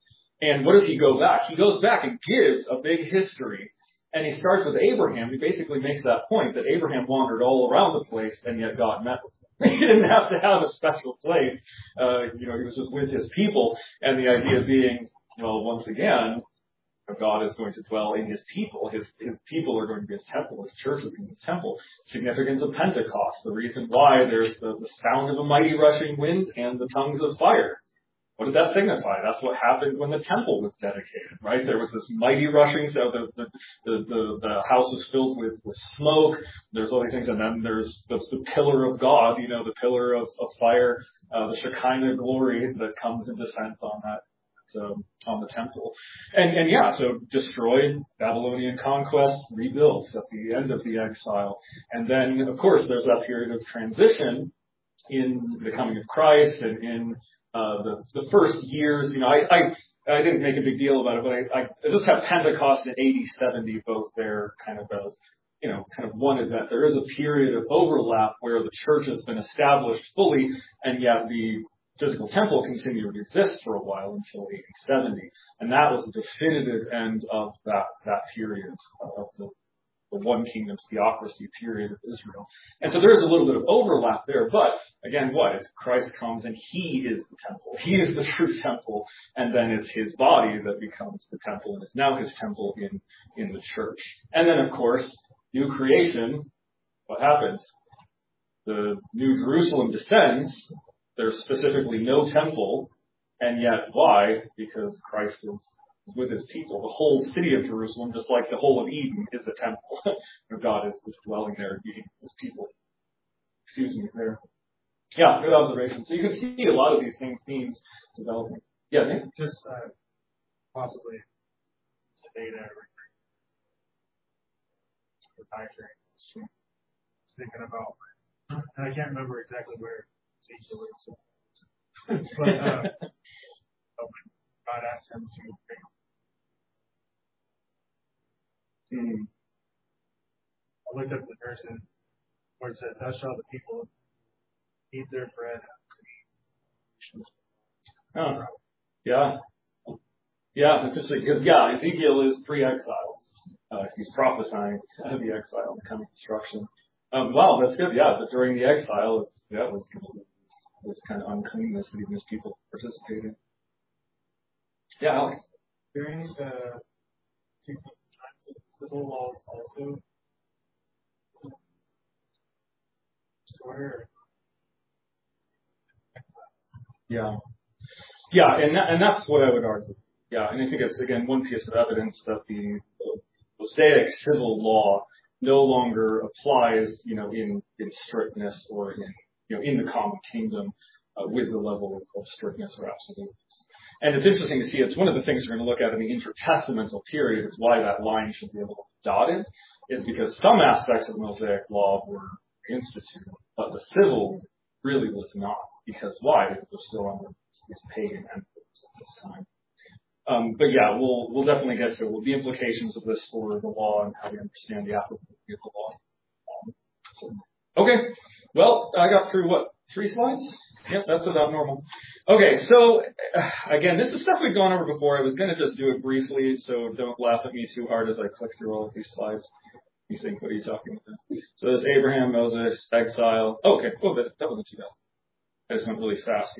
[SPEAKER 1] And what does he go back? He goes back and gives a big history. And he starts with Abraham. He basically makes that point that Abraham wandered all around the place and yet God met with him. He didn't have to have a special place. Uh, you know, he was just with his people. And the idea being, well, once again, God is going to dwell in his people. His his people are going to be his temple. His church is going to be his temple. Significance of Pentecost. The reason why there's the, the sound of a mighty rushing wind and the tongues of fire. what did that signify? That's what happened when the temple was dedicated, right? There was this mighty rushing, so the the the, the, the house was filled with, with smoke. There's all these things, and then there's the, the pillar of God, you know, the pillar of, of fire, uh, the Shekinah glory that comes and descends on that. So, on the temple. And, and yeah, so destroyed, Babylonian conquest, rebuilt at the end of the exile. And then, of course, there's that period of transition in the coming of Christ and in uh, the, the first years. You know, I, I, I didn't make a big deal about it, but I, I just have Pentecost and A D seventy both there kind of as, you know, kind of one event. There is a period of overlap where the church has been established fully, and yet the physical temple continued to exist for a while until A D seventy. And that was the definitive end of that, that period of the, the one kingdom theocracy period of Israel. And so there is a little bit of overlap there, but again, what? It's Christ comes and he is the temple. He is the true temple, and then it's his body that becomes the temple, and it's now his temple in, in the church. And then, of course, new creation, what happens? The New Jerusalem descends. There's specifically no temple, and yet why? Because Christ is, is with his people. The whole city of Jerusalem, just like the whole of Eden, is a temple. God is, is dwelling there and meeting his people. Excuse me, there. Yeah, good observation. So you can see a lot of these things, themes developing. Yeah, Nick?
[SPEAKER 2] Just uh, possibly some data or dietary. Thinking about, and I can't remember exactly where. But uh, God asked him to pray.
[SPEAKER 1] Mm.
[SPEAKER 2] I looked up the verse and where it says, "Thus shall the people eat their bread."
[SPEAKER 1] Oh, yeah, yeah, interesting. Because yeah, Ezekiel is pre-exile. Uh, he's prophesying the exile, the coming destruction. Um, wow, that's good. Yeah, but during the exile, it's, yeah, it was this kind of uncleanness that even his people participated. Yeah, Alex.
[SPEAKER 2] During the two times, civil laws also disorder.
[SPEAKER 1] Yeah, yeah, and that, and that's what I would argue. Yeah, and I think it's again one piece of evidence that the Mosaic civil law no longer applies, you know, in, in strictness or in, you know, in the common kingdom uh, with the level of, of strictness or absoluteness. And it's interesting to see, it's one of the things we're going to look at in the intertestamental period is why that line should be able to be dotted, is because some aspects of Mosaic law were instituted, but the civil really was not. Because why? Because they're still under these pagan emperors at this time. Um, but yeah, we'll we'll definitely get to the implications of this for the law and how we understand the applicability of the law. Um, so, okay, well, I got through what, three slides? Yep, that's about normal. Okay, so uh, again, this is stuff we've gone over before. I was going to just do it briefly, so don't laugh at me too hard as I click through all of these slides. You think, what are you talking about? So there's Abraham, Moses, exile. Oh, okay, oh, that, that wasn't too bad. I just went really fast.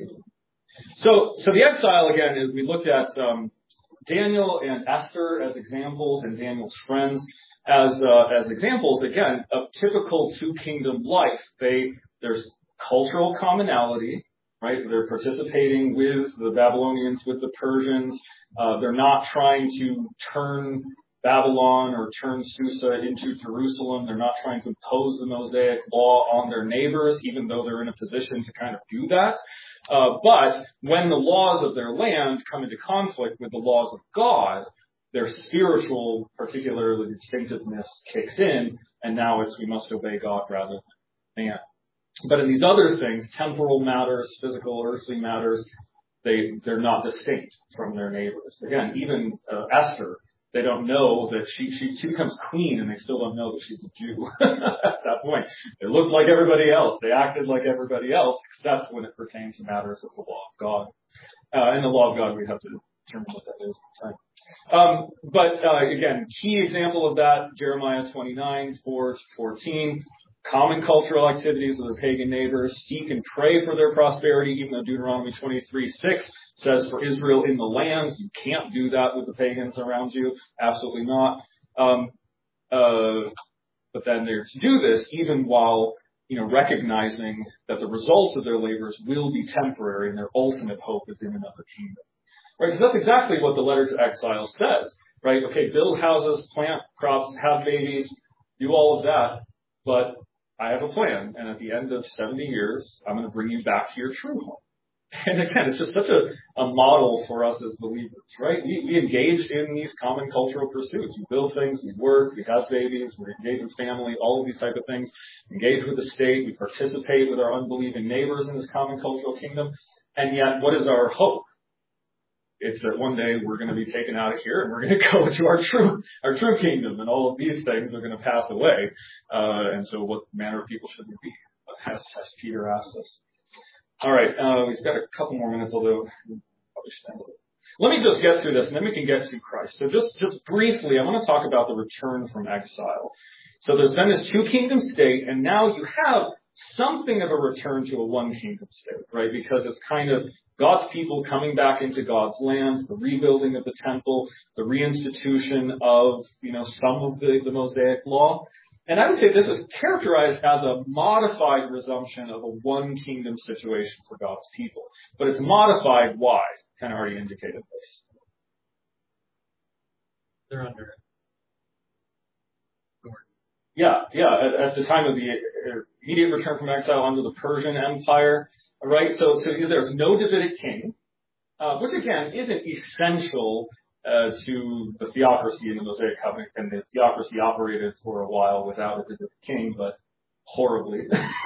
[SPEAKER 1] So, so the exile again is we looked at um, Daniel and Esther as examples, and Daniel's friends as uh, as examples again of typical two kingdom life. They there's cultural commonality, right? They're participating with the Babylonians, with the Persians. Uh, they're not trying to turn Babylon or turn Susa into Jerusalem. They're not trying to impose the Mosaic law on their neighbors, even though they're in a position to kind of do that. Uh, but when the laws of their land come into conflict with the laws of God, their spiritual, particularly distinctiveness, kicks in, and now it's we must obey God rather than man. But in these other things, temporal matters, physical, earthly matters, they, they're not distinct from their neighbors. Again, even uh, Esther, they don't know that she, she, she becomes queen, and they still don't know that she's a Jew at that point. They looked like everybody else. They acted like everybody else, except when it pertains to matters of the law of God. Uh, and the law of God, we have to determine what that is at the time. Um, but, uh, again, key example of that, Jeremiah twenty-nine, four to fourteen. Common cultural activities with their pagan neighbors. Seek and pray for their prosperity, even though Deuteronomy twenty-three six says for Israel in the land, you can't do that with the pagans around you. Absolutely not. Um, uh, but then they're to do this even while you know, recognizing that the results of their labors will be temporary and their ultimate hope is in another kingdom. Right? Because that's exactly what the letter to exiles says. Right? Okay, build houses, plant crops, have babies, do all of that, but I have a plan, and at the end of seventy years, I'm going to bring you back to your true home. And again, it's just such a, a model for us as believers, right? We, we engage in these common cultural pursuits. We build things, we work, we have babies, we engage with family, all of these type of things. Engage with the state, we participate with our unbelieving neighbors in this common cultural kingdom. And yet, what is our hope? It's that one day we're going to be taken out of here and we're going to go to our true, our true kingdom, and all of these things are going to pass away. Uh, and so what manner of people should we be? As, as Peter asks us. All right, uh, we've got a couple more minutes, although probably should end it. Let me just get through this, and then we can get to Christ. So just, just briefly, I want to talk about the return from exile. So there's been this two-kingdom state, and now you have something of a return to a one-kingdom state, right? Because it's kind of God's people coming back into God's land, the rebuilding of the temple, the reinstitution of, you know, some of the, the Mosaic law. And I would say this is characterized as a modified resumption of a one-kingdom situation for God's people. But it's modified, why? Kind of already indicated this.
[SPEAKER 3] They're under it.
[SPEAKER 1] Yeah, yeah. At, at the time of the immediate return from exile under the Persian Empire, right? So, so there's no Davidic king, uh, which again isn't essential Uh, to the theocracy in the Mosaic Covenant, and the theocracy operated for a while without a Davidic king, but horribly.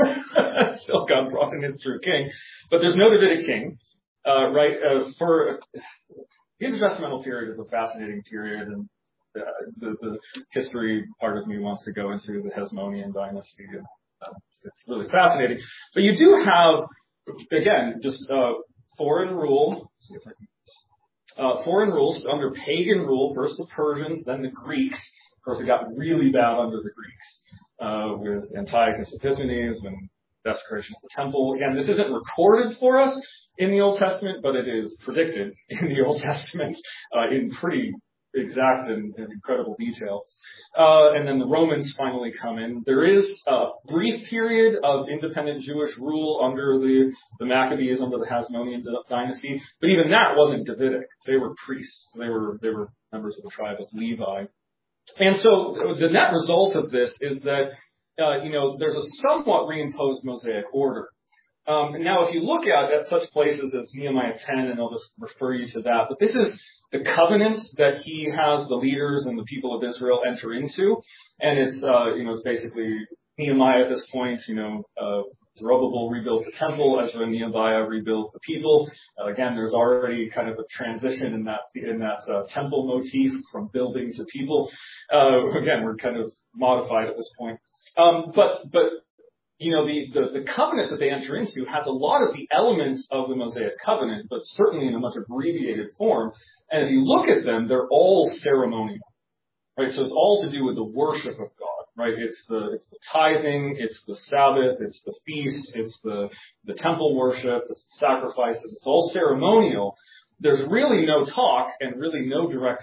[SPEAKER 1] Still God brought in his true king. But there's no Davidic king, uh, right? Uh, for the intertestamental period is a fascinating period, and uh, the, the history part of me wants to go into the Hasmonean dynasty, and uh, it's really fascinating. But you do have, again, just uh, foreign rule. Let's see if I can Uh, foreign rules under pagan rule, first the Persians, then the Greeks. Of course, it got really bad under the Greeks, uh, with Antiochus Epiphanes and desecration of the temple. Again, this isn't recorded for us in the Old Testament, but it is predicted in the Old Testament, uh, in pretty exact and, and incredible detail. Uh, and then the Romans finally come in. There is a brief period of independent Jewish rule under the, the Maccabees, under the Hasmonean dynasty, but even that wasn't Davidic. They were priests. They were, they were members of the tribe of Levi. And so the net result of this is that, uh, you know, there's a somewhat reimposed Mosaic order. Um, and now if you look at, at such places as Nehemiah ten, and I'll just refer you to that, but this is the covenant that he has the leaders and the people of Israel enter into. And it's, uh, you know, it's basically Nehemiah at this point, you know, uh, Zerubbabel rebuilt the temple, Ezra and Nehemiah rebuilt the people. Uh, again, there's already kind of a transition in that, in that uh, temple motif from building to people. Uh, again, we're kind of modified at this point. Um, but, but, you know, the, the, the covenant that they enter into has a lot of the elements of the Mosaic covenant, but certainly in a much abbreviated form. And if you look at them, they're all ceremonial, right? So it's all to do with the worship of God, right? It's the, it's the tithing, it's the Sabbath, it's the feasts, it's the, the temple worship, it's the sacrifices. It's all ceremonial. There's really no talk and really no direct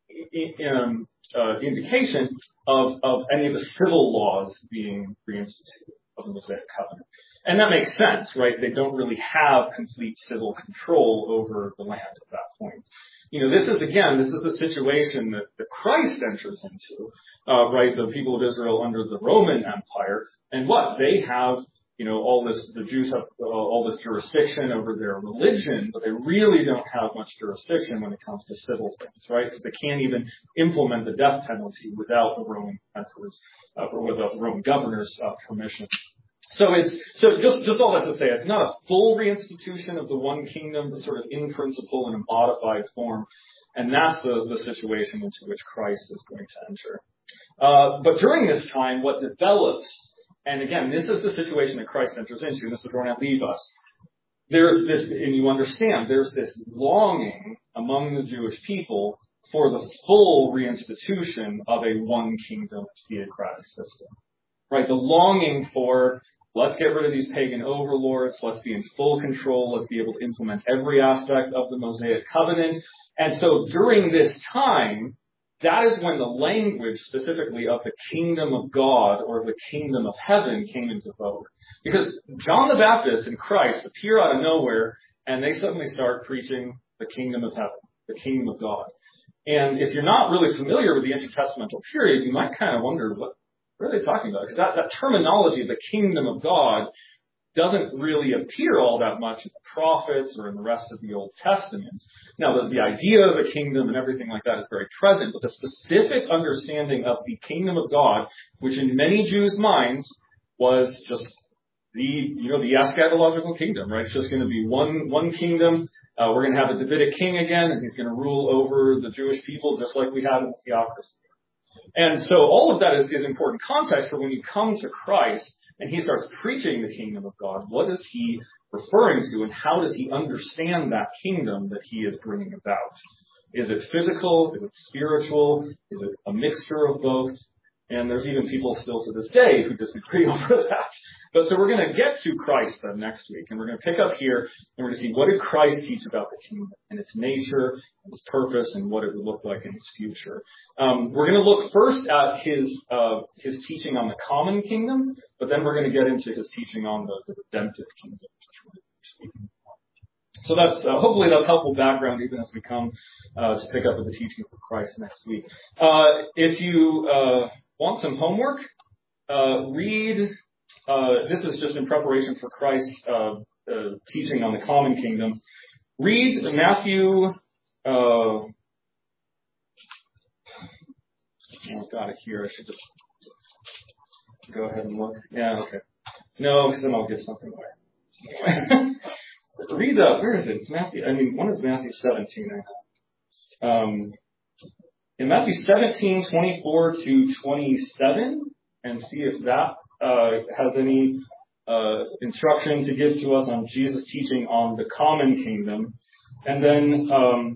[SPEAKER 1] um, uh, indication of, of any of the civil laws being reinstituted of the Mosaic Covenant. And that makes sense, right? They don't really have complete civil control over the land at that point. You know, this is, again, this is a situation that, that Christ enters into, uh, right? The people of Israel under the Roman Empire. And what? They have, you know, all this, the Jews have uh, all this jurisdiction over their religion, but they really don't have much jurisdiction when it comes to civil things, right? So they can't even implement the death penalty without the Roman emperors, uh, or without the Roman governor's uh, permission. So it's, so just, just all that to say, it's not a full reinstitution of the one kingdom, but sort of in principle in a modified form. And that's the, the situation into which Christ is going to enter. Uh, but during this time, what develops, and again, this is the situation that Christ enters into, and this is where I leave us. There's this, and you understand, there's this longing among the Jewish people for the full reinstitution of a one kingdom theocratic system. Right? The longing for, let's get rid of these pagan overlords, let's be in full control, let's be able to implement every aspect of the Mosaic covenant. And so during this time, that is when the language specifically of the kingdom of God or the kingdom of heaven came into vogue. Because John the Baptist and Christ appear out of nowhere and they suddenly start preaching the kingdom of heaven, the kingdom of God. And if you're not really familiar with the intertestamental period, you might kind of wonder, what, what are they talking about? Because that, that terminology, the kingdom of God, doesn't really appear all that much in the prophets or in the rest of the Old Testament. Now, the, the idea of a kingdom and everything like that is very present, but the specific understanding of the kingdom of God, which in many Jews' minds was just the, you know, the eschatological kingdom, right? It's just going to be one, one kingdom. Uh, we're going to have a Davidic king again, and he's going to rule over the Jewish people just like we had in the theocracy. And so all of that is, is important context for when you come to Christ and he starts preaching the kingdom of God. What is he referring to, and how does he understand that kingdom that he is bringing about? Is it physical? Is it spiritual? Is it a mixture of both? And there's even people still to this day who disagree over that. But so we're going to get to Christ then next week, and we're going to pick up here, and we're going to see what did Christ teach about the kingdom and its nature, and its purpose, and what it would look like in its future. Um, we're going to look first at his uh, his teaching on the common kingdom, but then we're going to get into his teaching on the, the redemptive kingdom. So that's uh, hopefully that's helpful background even as we come uh, to pick up with the teaching of Christ next week. Uh, if you uh, want some homework, uh, read. Uh, this is just in preparation for Christ's uh, uh, teaching on the common kingdom. Read Matthew. Uh, oh, got it here. I should just go ahead and look. Yeah, okay. No, because then I'll give something away. Read that. Where is it? It's Matthew. I mean, one is Matthew seventeen. I have. Um, in Matthew seventeen, twenty-four to twenty-seven, and see if that uh, has any uh, instruction to give to us on Jesus' teaching on the common kingdom. And then, um,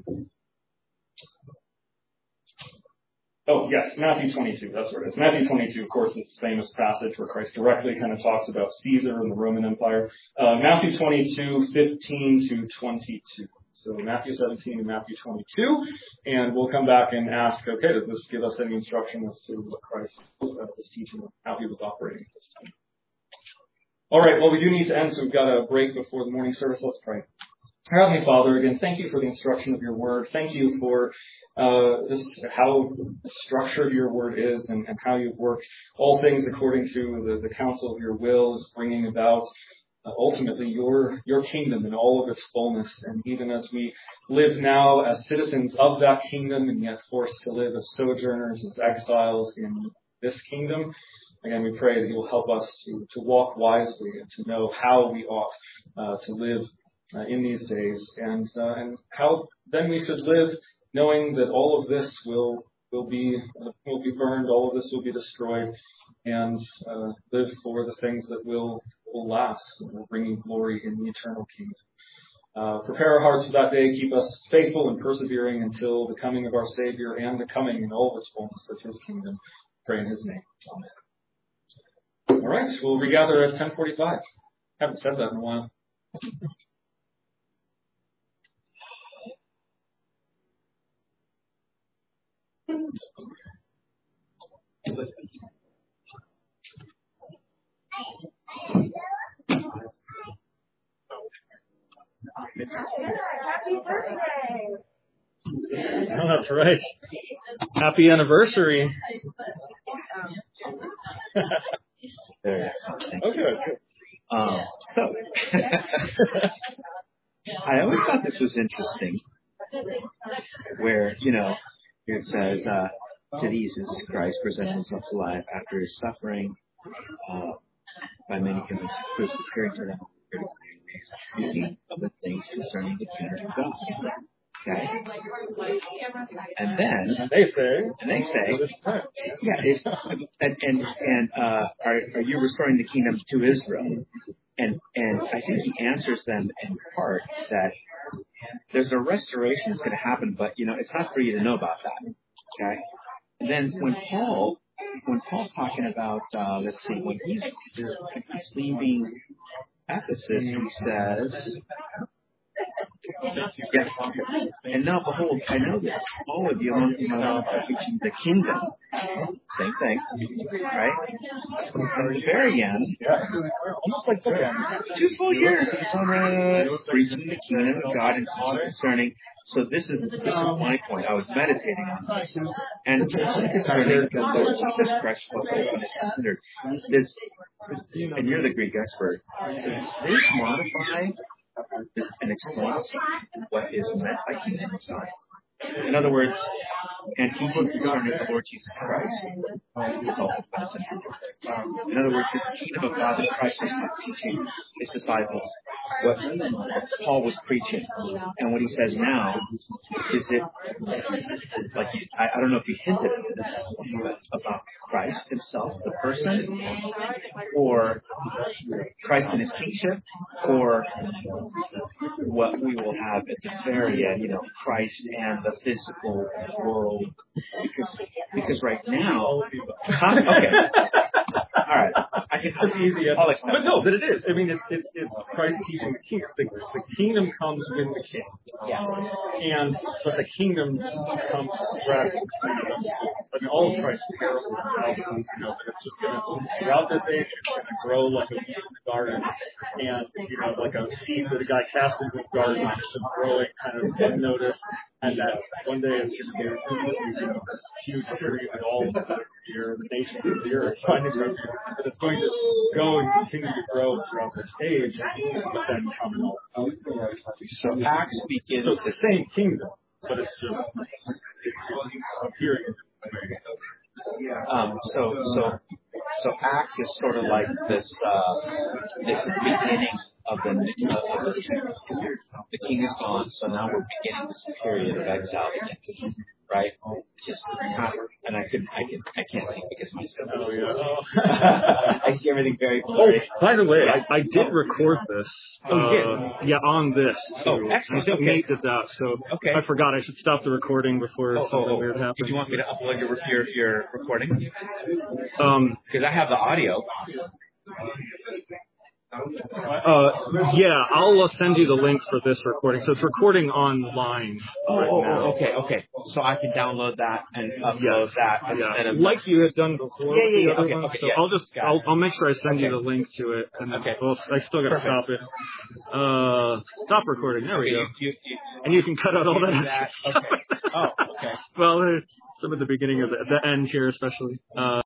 [SPEAKER 1] oh yes, Matthew twenty-two. That's where it is. Matthew twenty-two, of course, this famous passage where Christ directly kind of talks about Caesar and the Roman Empire. Uh, Matthew twenty-two, fifteen to twenty-two. So Matthew seventeen and Matthew twenty-two, and we'll come back and ask, okay, does this give us any instruction as to what Christ uh, was teaching, how he was operating at this time? All right, well, we do need to end, so we've got a break before the morning service. Let's pray. Our Heavenly Father, again, thank you for the instruction of your word. Thank you for uh, this, how structured your word is and, and how you've worked all things according to the, the counsel of your will is bringing about Uh, ultimately your your kingdom in all of its fullness. And even as we live now as citizens of that kingdom and yet forced to live as sojourners, as exiles in this kingdom, again, we pray that you will help us to, to walk wisely and to know how we ought uh, to live uh, in these days, and uh, and how then we should live knowing that all of this will will be uh, will be burned, all of this will be destroyed, and uh, live for the things that will will last and will bring you glory in the eternal kingdom. Uh, prepare our hearts for that day. Keep us faithful and persevering until the coming of our Savior and the coming in all of its fullness of his kingdom. Pray in his name. Amen. All right, we'll regather at ten forty-five. Haven't said that in a while.
[SPEAKER 6] Happy birthday!
[SPEAKER 1] Oh, that's right. Happy anniversary.
[SPEAKER 7] There.
[SPEAKER 1] Okay.
[SPEAKER 7] Um, so, I always thought this was interesting, where, you know, it says, uh, to these is Christ present himself alive after his suffering, uh, by many humans, first appearing to them, speaking of the things concerning the kingdom of God. Okay? And then,
[SPEAKER 1] And they say,
[SPEAKER 7] and they say, yeah, it's, and, and, and, uh, are, are you restoring the kingdom to Israel? And, and I think he answers them in part that there's a restoration that's going to happen, but, you know, it's not for you to know about that. Okay? And then when Paul, when Paul's talking about, uh, let's see, when he's, when he's leaving Ephesus, he says, Yeah. And now behold, I know that all of you among whom I am preaching the kingdom. Same thing, right? At the very end,
[SPEAKER 1] Yeah. Almost like bookends.
[SPEAKER 7] two full years of Conrad preaching the kingdom of God and teaching concerning. So this is this is my point. I was meditating on this, and teaching concerning the Lord Jesus Christ is considered. This, and you're the Greek expert. Does this modify and explain what is meant by kingdom of God? In other words, and teaching concerning the Lord Jesus Christ. Oh, that's interesting. In other words, this kingdom of God that Christ was teaching his disciples, what Paul was preaching, and what he says now, is it, like, I, I don't know if you hinted at this, about Christ himself, the person, or Christ and his kingship, or what we will have at the very end, you know, Christ and the physical world, because because right now, huh? Okay, all right, I can.
[SPEAKER 1] It's easy,
[SPEAKER 7] I'll accept
[SPEAKER 1] but no, but it is. I mean, it's it's, it's Christ teaching the kingdom. The, the kingdom comes with the king.
[SPEAKER 7] Yes.
[SPEAKER 1] And but the kingdom comes radically. I mean, all of Christ's parables, you know, that it's just going to throughout this age, it's going to grow like a weed in the garden, and you know, like a seed that a guy casts in his garden, it's just growing kind of unnoticed, and that one day it's just going to be a huge tree that all your the nations of the earth find to grow, but it's going to go and continue to grow throughout this age, but then come in all.
[SPEAKER 7] So Acts begins.
[SPEAKER 1] So it's the same kingdom, but it's just it's appearing in different ways.
[SPEAKER 7] Um, so so so Acts is sort of like this uh, this beginning of the of the, the king is gone, so now we're beginning this period of exile again, right? Just and I could I can I can't see because my stuff.
[SPEAKER 1] Oh, yeah.
[SPEAKER 7] I see everything very
[SPEAKER 1] Oh,
[SPEAKER 7] blurry.
[SPEAKER 1] by the way, I, I did record this.
[SPEAKER 7] Oh, you
[SPEAKER 1] uh, yeah, on this. Too.
[SPEAKER 7] Oh, excellent.
[SPEAKER 1] I think
[SPEAKER 7] Okay.
[SPEAKER 1] Nate did that, so
[SPEAKER 7] Okay.
[SPEAKER 1] I forgot I should stop the recording before
[SPEAKER 7] Oh,
[SPEAKER 1] something
[SPEAKER 7] oh, oh.
[SPEAKER 1] weird happened.
[SPEAKER 7] Did you want me to upload your your, your recording?
[SPEAKER 1] Um,
[SPEAKER 7] Because I have the audio.
[SPEAKER 1] uh, yeah, I'll uh, send you the link for this recording. So it's recording online
[SPEAKER 7] Oh,
[SPEAKER 1] right
[SPEAKER 7] oh,
[SPEAKER 1] now.
[SPEAKER 7] oh, okay, okay. So I can download that and upload
[SPEAKER 1] Yes.
[SPEAKER 7] that instead
[SPEAKER 1] Yeah,
[SPEAKER 7] of
[SPEAKER 1] like you had done before.
[SPEAKER 7] Yeah, yeah,
[SPEAKER 1] with the
[SPEAKER 7] yeah.
[SPEAKER 1] other
[SPEAKER 7] Okay,
[SPEAKER 1] ones.
[SPEAKER 7] okay,
[SPEAKER 1] So
[SPEAKER 7] yeah.
[SPEAKER 1] I'll just,
[SPEAKER 7] Got
[SPEAKER 1] I'll,
[SPEAKER 7] it.
[SPEAKER 1] I'll make sure I send you
[SPEAKER 7] Okay.
[SPEAKER 1] the link to it, and then
[SPEAKER 7] Okay.
[SPEAKER 1] we'll, I still got to
[SPEAKER 7] Perfect.
[SPEAKER 1] stop it. Uh, stop recording. There we
[SPEAKER 7] Okay,
[SPEAKER 1] go.
[SPEAKER 7] you, you, you,
[SPEAKER 1] And you can cut out all
[SPEAKER 7] you
[SPEAKER 1] that
[SPEAKER 7] do that.
[SPEAKER 1] extra stuff.
[SPEAKER 7] Okay. Oh, okay.
[SPEAKER 1] Well, uh, some at the beginning of the, the end here, especially. Uh,